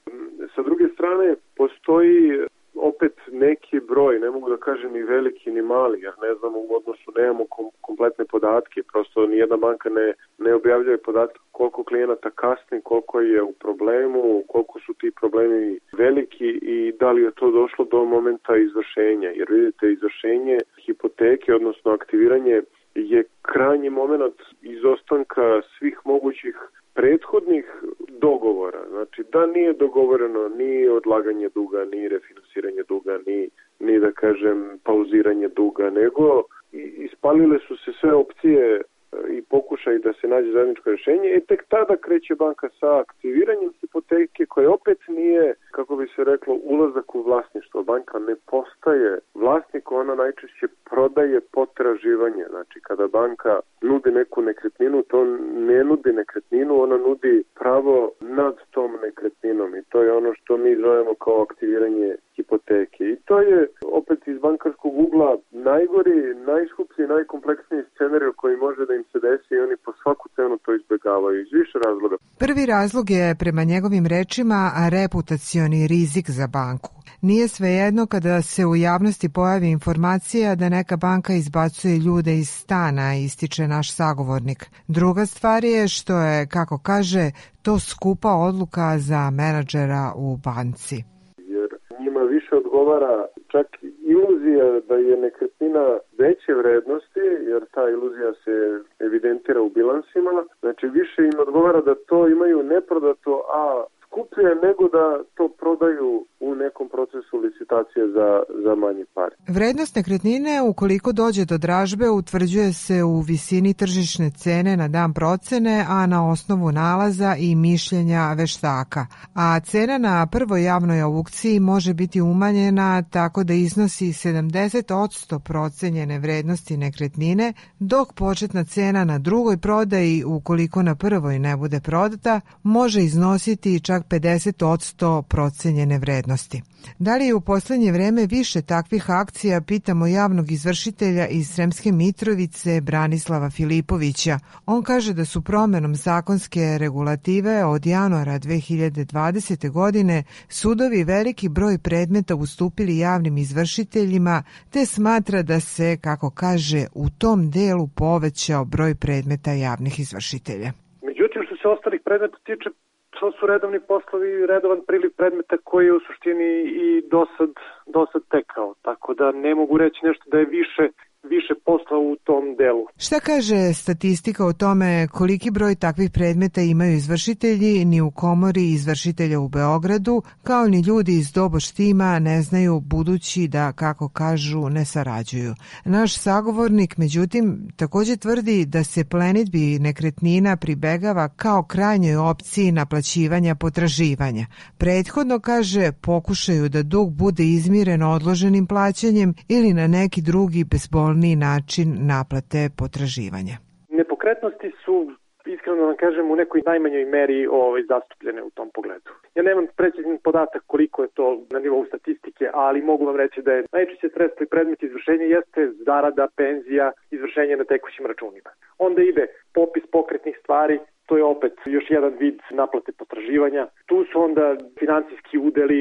S18: Sa druge strane, postoji opet neki broj, ne mogu da kažem ni veliki ni mali, jer ne znamo u odnosu, nemamo kom, kompletne podatke, prosto nijedna banka ne, ne objavljuje podatke koliko klijenata kasni, koliko je u problemu, koliko su ti problemi veliki i da li je to došlo do momenta izvršenja, jer vidite, izvršenje hipoteke, odnosno aktiviranje, je krajnji moment izostanka svih mogućih prethodnih dogovora. Znači da nije dogovoreno ni odlaganje duga, ni refinansiranje duga, ni, ni da kažem pauziranje duga, nego ispalile su se sve opcije i pokušaj da se nađe zajedničko rješenje i tek tada kreće banka sa aktiviranjem hipoteke koje opet nije, kako bi se reklo, ulazak u vlasništvo. Banka ne postaje vlasnik, ona najčešće prodaje potraživanje. Znači kada banka nudi neku nekretninu, to ne nudi nekretninu, ona nudi pravo nad tom nekretninom i to je ono što mi zovemo kao aktiviranje hipoteke. I to je opet iz bankarskog ugla najgori, najskuplji, najkompleksniji scenarij koji može da im se desi i oni po svaku cenu to izbjegavaju iz više razloga.
S4: Prvi razlog je, prema njegovim rečima, reputacioni rizik za banku. Nije svejedno kada se u javnosti pojavi informacija da neka banka izbacuje ljude iz stana, ističe naš sagovornik. Druga stvar je što je, kako kaže, to skupa odluka za menadžera u banci.
S18: Jer njima više odgovara čak iluzija da je nekretnina veće vrednosti, jer ta iluzija se evidentira u bilansima. Znači više im odgovara da to imaju neprodato, a skuplje nego da to prodaju u nekom procesu licitacije za, za manji par.
S4: Vrednost nekretnine, ukoliko dođe do dražbe, utvrđuje se u visini tržišne cene na dan procene, a na osnovu nalaza i mišljenja veštaka. A cena na prvoj javnoj aukciji može biti umanjena tako da iznosi sedamdeset posto procenjene vrednosti nekretnine, dok početna cena na drugoj prodaji, ukoliko na prvoj ne bude prodata, može iznositi čak pedeset posto procenjene vrednosti. Da li je u poslednje vreme više takvih akcija, pitamo javnog izvršitelja iz Sremske Mitrovice Branislava Filipovića. On kaže da su promenom zakonske regulative od januara dve hiljade dvadesete. godine sudovi veliki broj predmeta ustupili javnim izvršiteljima, te smatra da se, kako kaže, u tom delu povećao broj predmeta javnih izvršitelja.
S19: Međutim, što se ostalih predmeta tiče, to su redovni poslovi i redovan priliv predmeta koji je u suštini i dosad, dosad tekao. Tako da ne mogu reći nešto da je više, više posla u tom delu.
S4: Šta kaže statistika o tome koliki broj takvih predmeta imaju izvršitelji? Ni u komori izvršitelja u Beogradu, kao ni ljudi iz doboš tima ne znaju, budući da, kako kažu, ne sarađuju. Naš sagovornik, međutim, također tvrdi da se plenidbi nekretnina pribegava kao krajnjoj opciji naplaćivanja potraživanja. Prethodno, kaže, pokušaju da dug bude izmiren odloženim plaćanjem ili na neki drugi bezbolni način naplate potraživanja.
S19: Nepokretnosti su, iskreno vam kažem, u nekoj najmanjoj meri ovaj, zastupljene u tom pogledu. Ja nemam precizan podatak koliko je to na nivou statistike, ali mogu vam reći da je najčešće sredstvo i predmet izvršenja jeste zarada, penzija, izvršenje na tekućim računima. Onda ide popis pokretnih stvari, to je opet još jedan vid naplate potraživanja. Tu su onda finansijski udeli,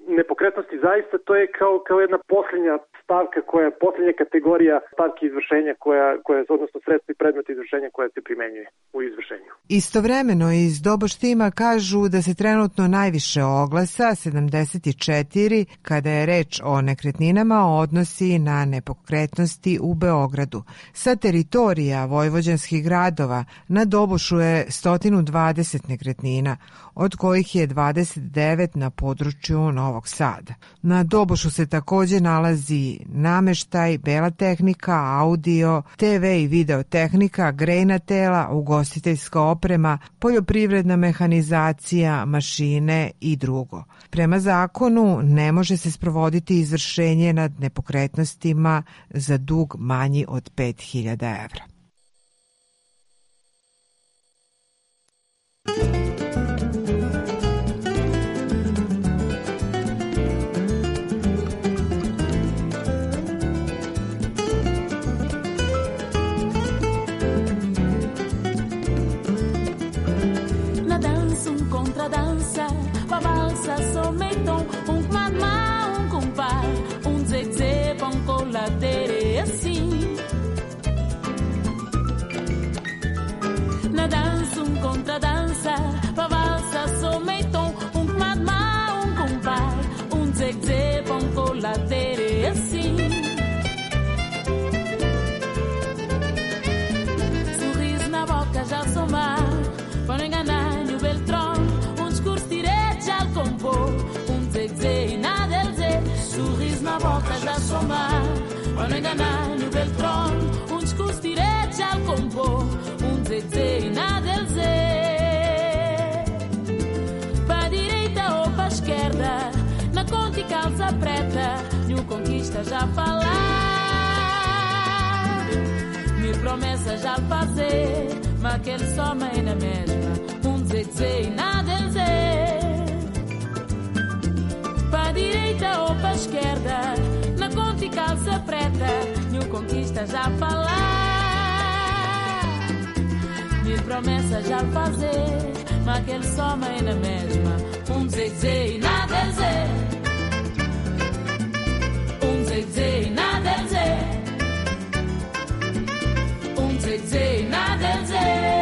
S19: nepokretnosti zaista to je kao, kao jedna posljednja stavka, koja je posljednja kategorija stavke izvršenja, koja, koja, odnosno sredstva i predmeta izvršenja koja se primenjuje u izvršenju.
S4: Istovremeno iz Doboštima kažu da se trenutno najviše oglasa, sedamdeset četiri, kada je reč o nekretninama, odnosi na nepokretnosti u Beogradu. Sa teritorija vojvođanskih gradova na Dobošu je sto dvadeset nekretnina, od kojih je dvadeset devet na području Novog Sada. Na Dobošu se takođe nalazi nameštaj, bela tehnika, audio, te ve i video tehnika, grejna tela, ugostiteljska oprema, poljoprivredna mehanizacija, mašine i drugo. Prema zakonu ne može se sprovoditi izvršenje nad nepokretnostima za dug manji od pet hiljada evra.
S9: Dança, uma valsa someton, um mamá, um compar, um zezé, pão colatere assim. Na dança, um contradança, uma valsa someton, um mamá, um compar, um zezé, pão colatere assim. Sorriso na boca já somar, para não enganar o Beltrão. Um zezé e nada elzé, sorriso na boca já somar, para não enganar no Beltrão. Um discurso direto já compor, um zezé e nada elzé. Para a direita ou para a esquerda, na conta e calça preta, nenhum conquista já falar, minha promessa já fazer, mas aquele só mãe na mesma, um zezé e nada elzé. Para a direita ou para a esquerda, na conta e calça preta, nenhum conquista já falar, mil promessas já fazer, mas aquele só mãe na mesma, um zezé e nada é zé, um zezé e nada é zé, um zezé e nada é zé.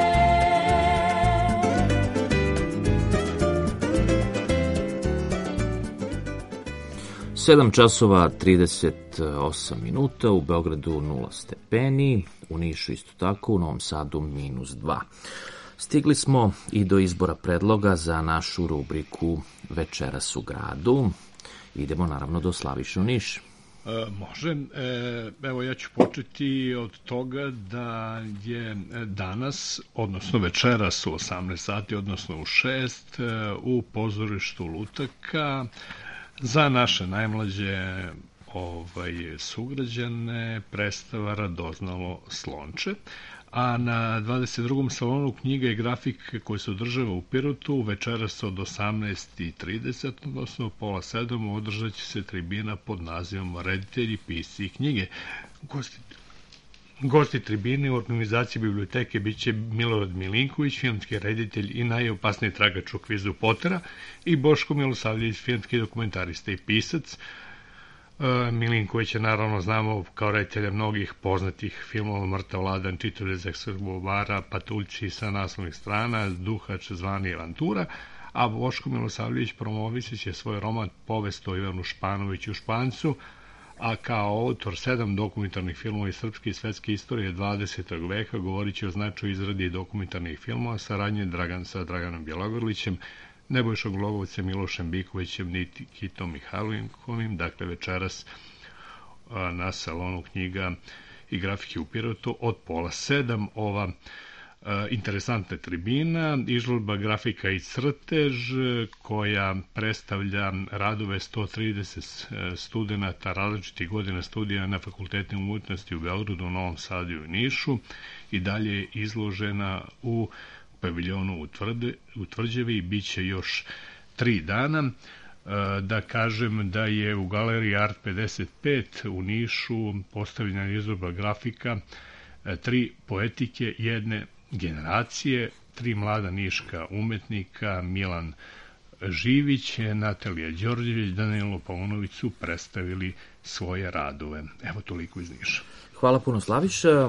S1: sedam časova trideset osam minuta, u Beogradu nula stepeni, u Nišu isto tako, u Novom Sadu minus dva. Stigli smo i do izbora predloga za našu rubriku Večeras u gradu. Idemo naravno do Slaviše u Niš.
S20: E, može. E, evo ja ću početi od toga da je danas, odnosno večeras u osamnaest sati, odnosno u šest, u pozorištu Lutaka za naše najmlađe ovaj, sugrađane predstava Radoznalo slonče, a na dvadeset drugom salonu knjiga i grafike koji se održava u Pirotu večeras od osamnaest i trideset, odnosno pola sedam, održat će se tribina pod nazivom Reditelji, pisci i knjige. Gosti, gosti tribine u organizaciji biblioteke biće Milorad Milinković, filmski reditelj i najopasniji tragač u kvizu Pottera, i Boško Milosavljević, filmski dokumentarista i pisac. Milinkovića naravno znamo kao reditelja mnogih poznatih filmova: Mrtav ladan, Čitave Zekskog bubara, Patuljci sa naslovnih strana, Duhač zvani Avantura, a Boško Milosavljević promovisit će svoj roman Povest o Ivanu Španoviću Špancu, a kao autor sedam dokumentarnih filmova iz srpske i svetske istorije dvadesetog veka govorit će o značaju izradi dokumentarnih filmova, saradnje Dragan sa Draganom Bjelogrlićem, Nebojšom Glogovcem, Milošem Bikovićem, Nikitom Mihajlovićem. Dakle, večeras na salonu knjiga i grafike u Pirotu od pola sedam ova interesantna tribina, izložba grafika i crtež koja predstavlja radove sto trideset studenata različitih godina studija na fakultetima umetnosti u Beogradu, Novom Sadu i Nišu, i dalje je izložena u paviljonu u Tvrđavi i bit će još tri dana. Da kažem da je u galeriji Art pedeset pet u Nišu postavljena izložba grafika tri poetike jedne generacije, tri mlada niška umetnika, Milan Živić, Natalija Đorđević, Danilo Paunović su predstavili svoje radove. Evo toliko iz Niša.
S1: Hvala puno, Slaviša.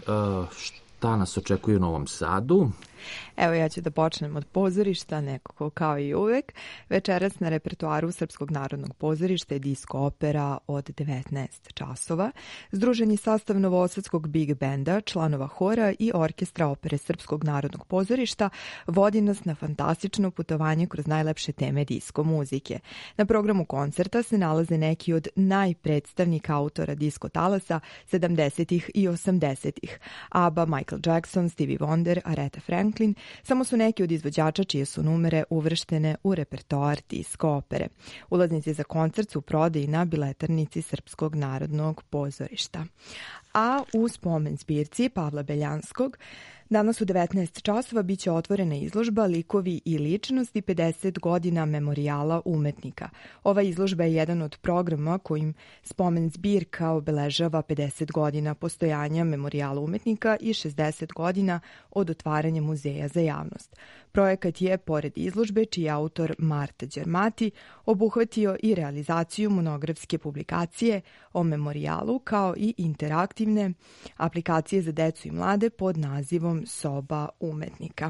S1: Šta nas očekuje u Novom Sadu?
S5: Evo ja ću da počnem od pozorišta, nekako kao i uvek. Večeras na repertoaru Srpskog narodnog pozorišta je disko opera od devetnaest časova. Združen je sastav novosadskog big benda, članova hora i orkestra opere Srpskog narodnog pozorišta vodi nas na fantastično putovanje kroz najlepše teme disko muzike. Na programu koncerta se nalaze neki od najpredstavnika autora disko talasa sedamdesetih i osamdesetih. ABBA, Michael Jackson, Stevie Wonder, Aretha Franklin samo su neki od izvođača čije su numere uvrštene u repertoar disko opere. Ulaznice za koncert su u prodaji na biletarnici Srpskog narodnog pozorišta. A u spomen zbirci Pavla Beljanskog danas u devetnaest časova biće otvorena izložba Likovi i ličnosti pedeset godina memorijala umetnika. Ova izložba je jedan od programa kojim spomen zbirka obeležava pedeset godina postojanja memorijala umetnika i šezdeset godina od otvaranja muzeja za javnost. Projekat je, pored izložbe, čiji je autor Marta Đermati, obuhvatio i realizaciju monografske publikacije o memorijalu kao i interaktivne aplikacije za decu i mlade pod nazivom Soba umetnika.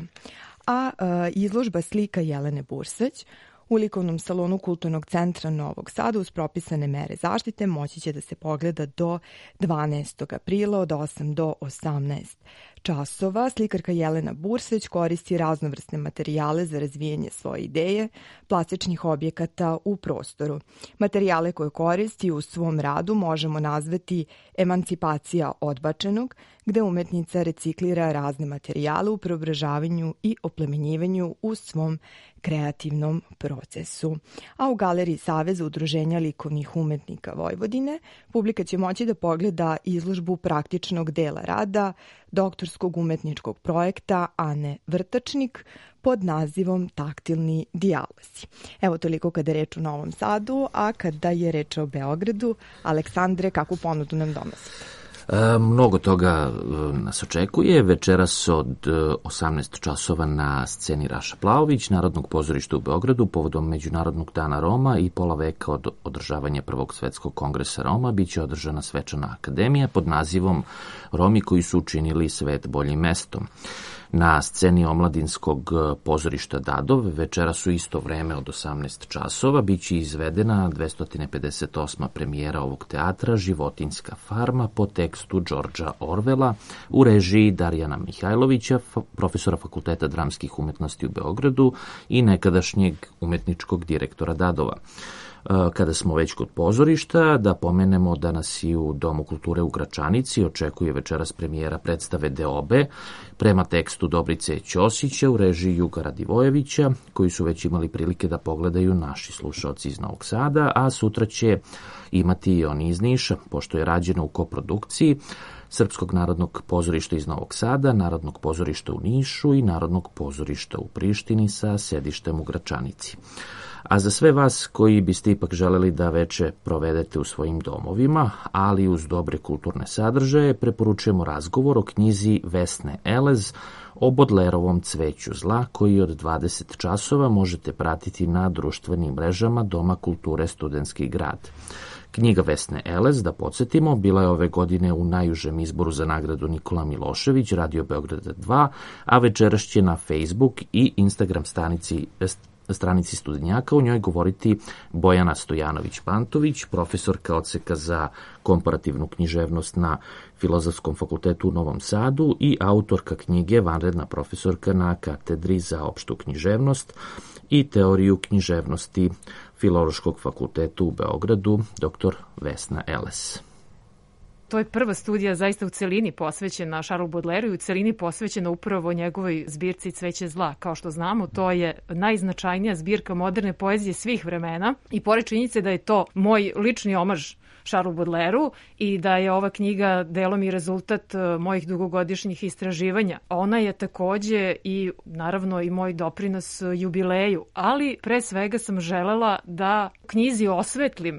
S5: A e, izložba slika Jelene Bursać u likovnom salonu Kulturnog centra Novog Sada uz propisane mere zaštite moći će da se pogleda do dvanaestog aprila od osam do osamnaest časova. Slikarka Jelena Bursać koristi raznovrsne materijale za razvijanje svoje ideje, plastičnih objekata u prostoru. Materijale koje koristi u svom radu možemo nazvati emancipacija odbačenog, gde umetnica reciklira razne materijale u preobražavanju i oplemenjivanju u svom kreativnom procesu. A u Galeriji Saveza udruženja likovnih umetnika Vojvodine publika će moći da pogleda izložbu praktičnog dela rada doktorskog umetničkog projekta Ane Vrtačnik pod nazivom Taktilni dijalozi. Evo toliko kada je reč o Novom Sadu, a kada je reč o Beogradu, Aleksandre, kakvu ponudu nam donosite?
S1: E, mnogo toga nas očekuje. Večeras od osamnaest časova na sceni Raša Plaović, Narodnog pozorišta u Beogradu, povodom Međunarodnog dana Roma i pola veka od održavanja Prvog svetskog kongresa Roma, biće održana svečana akademija pod nazivom Romi koji su učinili svet boljim mestom. Na sceni Omladinskog pozorišta Dadov večeras u isto vreme od osamnaest časova biće izvedena dvesta pedeset osma premijera ovog teatra Životinjska farma po tekstu Đorđa Orvela u režiji Darijana Mihajlovića, profesora Fakulteta dramskih umetnosti u Beogradu i nekadašnjeg umetničkog direktora Dadova. Kada smo već kod pozorišta, da pomenemo da nas i u Domu kulture u Gračanici očekuje večeras premijera predstave Deobe prema tekstu Dobrice Ćosića u režiji Juga Radivojevića, koji su već imali prilike da pogledaju naši slušaoci iz Novog Sada, a sutra će imati i oni iz Niša, pošto je rađeno u koprodukciji Srpskog narodnog pozorišta iz Novog Sada, Narodnog pozorišta u Nišu i Narodnog pozorišta u Prištini sa sedištem u Gračanici. A za sve vas koji biste ipak želeli da veče provedete u svojim domovima, ali uz dobre kulturne sadržaje, preporučujemo razgovor o knjizi Vesne Elez o Bodlerovom Cveću zla, koji od dvadeset časova možete pratiti na društvenim mrežama Doma kulture Studentski grad. Knjiga Vesne Elez, da podsjetimo, bila je ove godine u najužem izboru za nagradu Nikola Milošević, Radio Beograda dva, a večeras će na Facebook i Instagram stranici stranici Studenjaka u njoj govoriti Bojana Stojanović-Pantović, profesorka odseka za komparativnu književnost na Filozofskom fakultetu u Novom Sadu i autorka knjige, vanredna profesorka na katedri za opštu književnost i teoriju književnosti Filološkog fakulteta u Beogradu, doktor Vesna Elez.
S7: To je prva studija zaista u celini posvećena Charlesu Baudelairu i u celini posvećena upravo njegovoj zbirci Cveće zla. Kao što znamo, to je najznačajnija zbirka moderne poezije svih vremena i pored činjenice da je to moj lični omaž Charlesu Baudelairu i da je ova knjiga delom i rezultat mojih dugogodišnjih istraživanja. Ona je takođe i naravno i moj doprinos jubileju, ali pre svega sam želela da knjizi osvetlim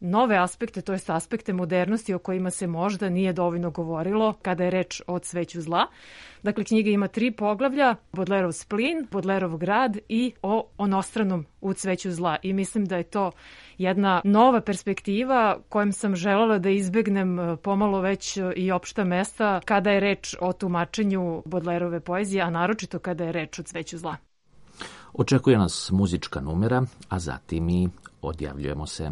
S7: nove aspekte, to jest aspekte modernosti o kojima se možda nije dovoljno govorilo kada je reč o cveću zla. Dakle, knjiga ima tri poglavlja, Bodlerov splin, Bodlerov grad i o onostranom u cveću zla. I mislim da je to jedna nova perspektiva kojom sam želela da izbegnem pomalo već i opšta mesta kada je reč o tumačenju Bodlerove poezije, a naročito kada je reč o cveću zla.
S1: Očekuje nas muzička numera, a zatim i odjavljujemo se.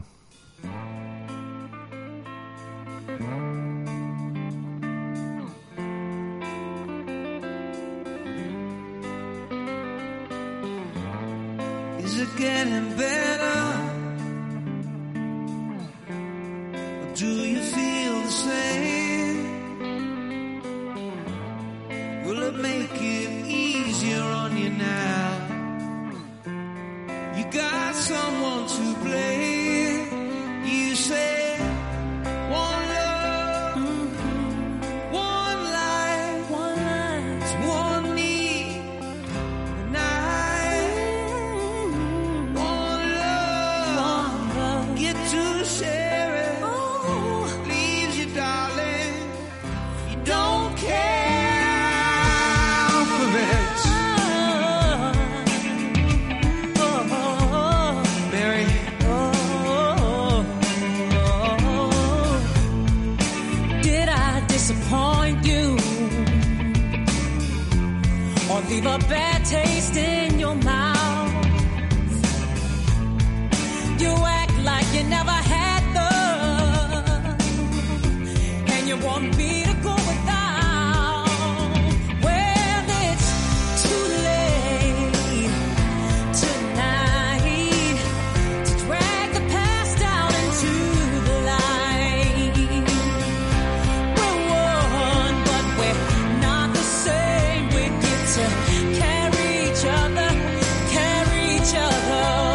S6: Is it getting better? Or do you feel the same? Will it make it easier on you now? You got someone to blame. You say one love, mm-hmm. one life, one life, it's one need, and I, mm-hmm. one love, one love, get to share it. Oh. Leaves you, darling, you don't care for it.
S9: Disappoint you or leave a bad taste in your mouth. You act like you never had love, and you want me to go without. Well, it's too late tonight to drag the past out into the light. Carry each other, carry each other.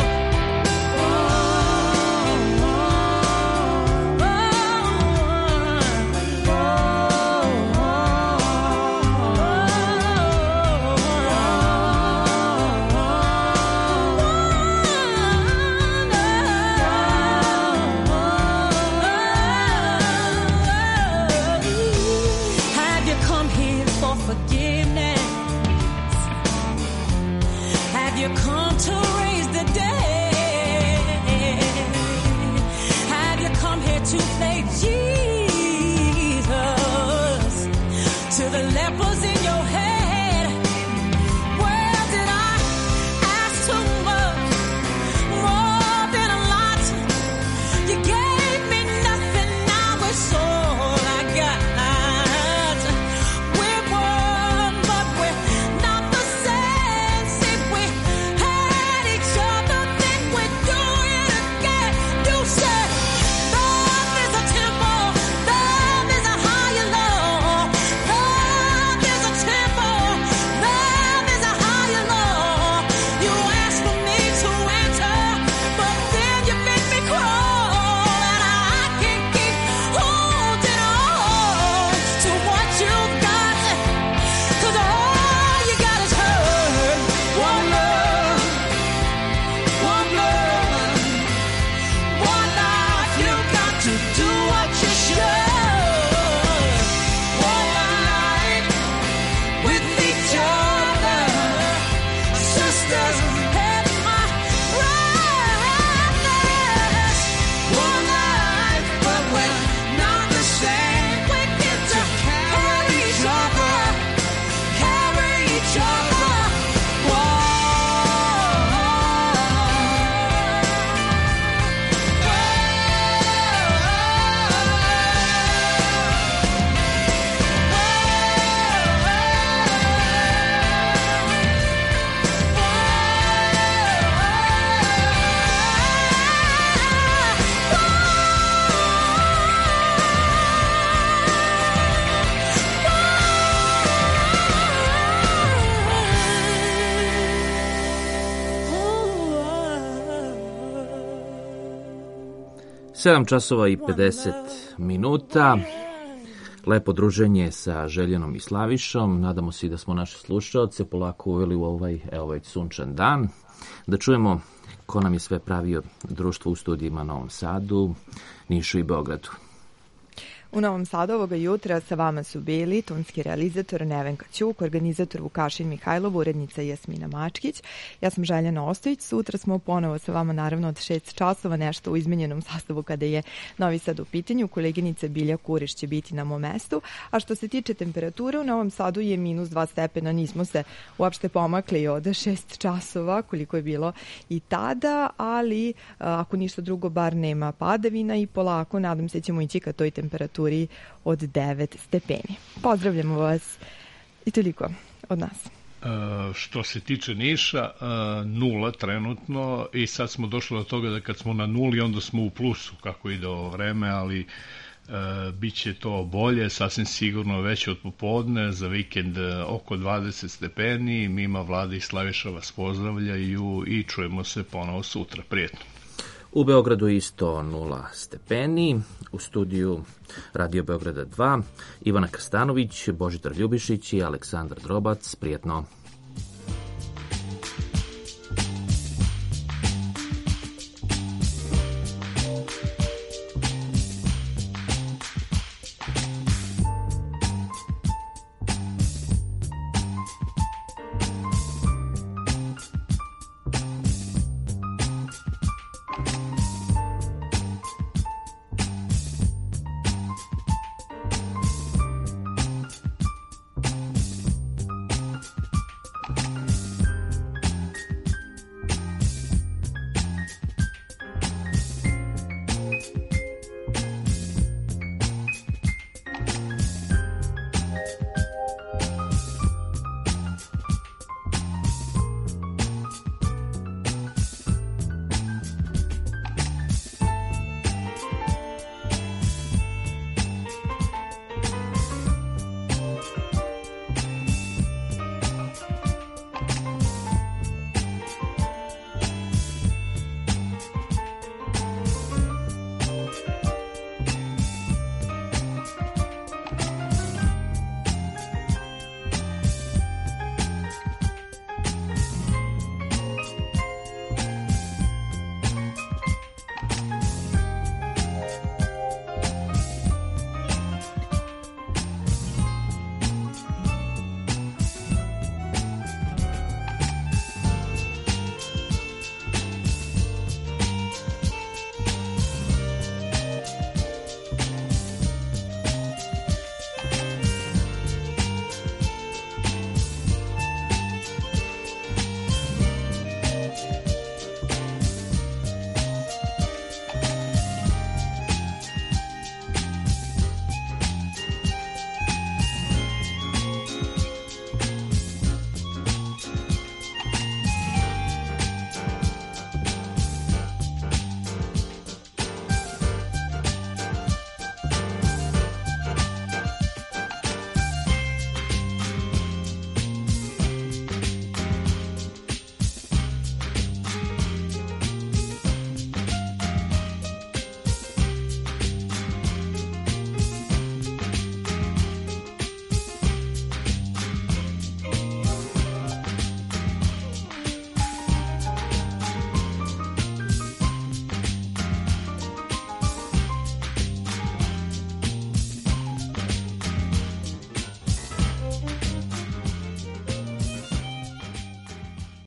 S1: sedam časova i pedeset minuta. lepo druženje sa Željenom i Slavišom. Nadamo se i da smo naše slušaoce polako uveli u ovaj, evo već sunčan dan. Da čujemo ko nam je sve pravio društvo u studijima Novom Sadu, Nišu i Beogradu.
S5: U Novom Sadu ovoga jutra sa vama su bili tonski realizator Nevenka Ćuk, organizator Vukašin Mihajlov, urednica Jasmina Mačkić. Ja sam Željana Ostojić. Sutra smo ponovo sa vama naravno od šest časova, nešto u izmenjenom sastavu kada je Novi Sad u pitanju. Koleginica Bilja Kuriš će biti na mom mestu. A što se tiče temperature, u Novom Sadu je minus dva stepena. Nismo se uopšte pomakli od šest časova koliko je bilo i tada, ali ako ništa drugo, bar nema padavina i polako nadam se ćemo ići ka toj temperaturi od devet stepeni. Pozdravljamo vas i toliko od nas.
S20: E, što se tiče Niša, e, nula trenutno i sad smo došli do toga da kad smo na nuli onda smo u plusu kako ide ovo vreme, ali e, bit će to bolje, sasvim sigurno već od popodne, za vikend oko dvadeset stepeni. Mima, Vlada i Slaviša vas pozdravljaju i čujemo se ponovo sutra. Prijetno.
S1: U Beogradu isto nula stepeni, u studiju Radio Beograda dva, Ivana Krstanović, Božidar Ljubišić i Aleksandar Drobac. Prijetno.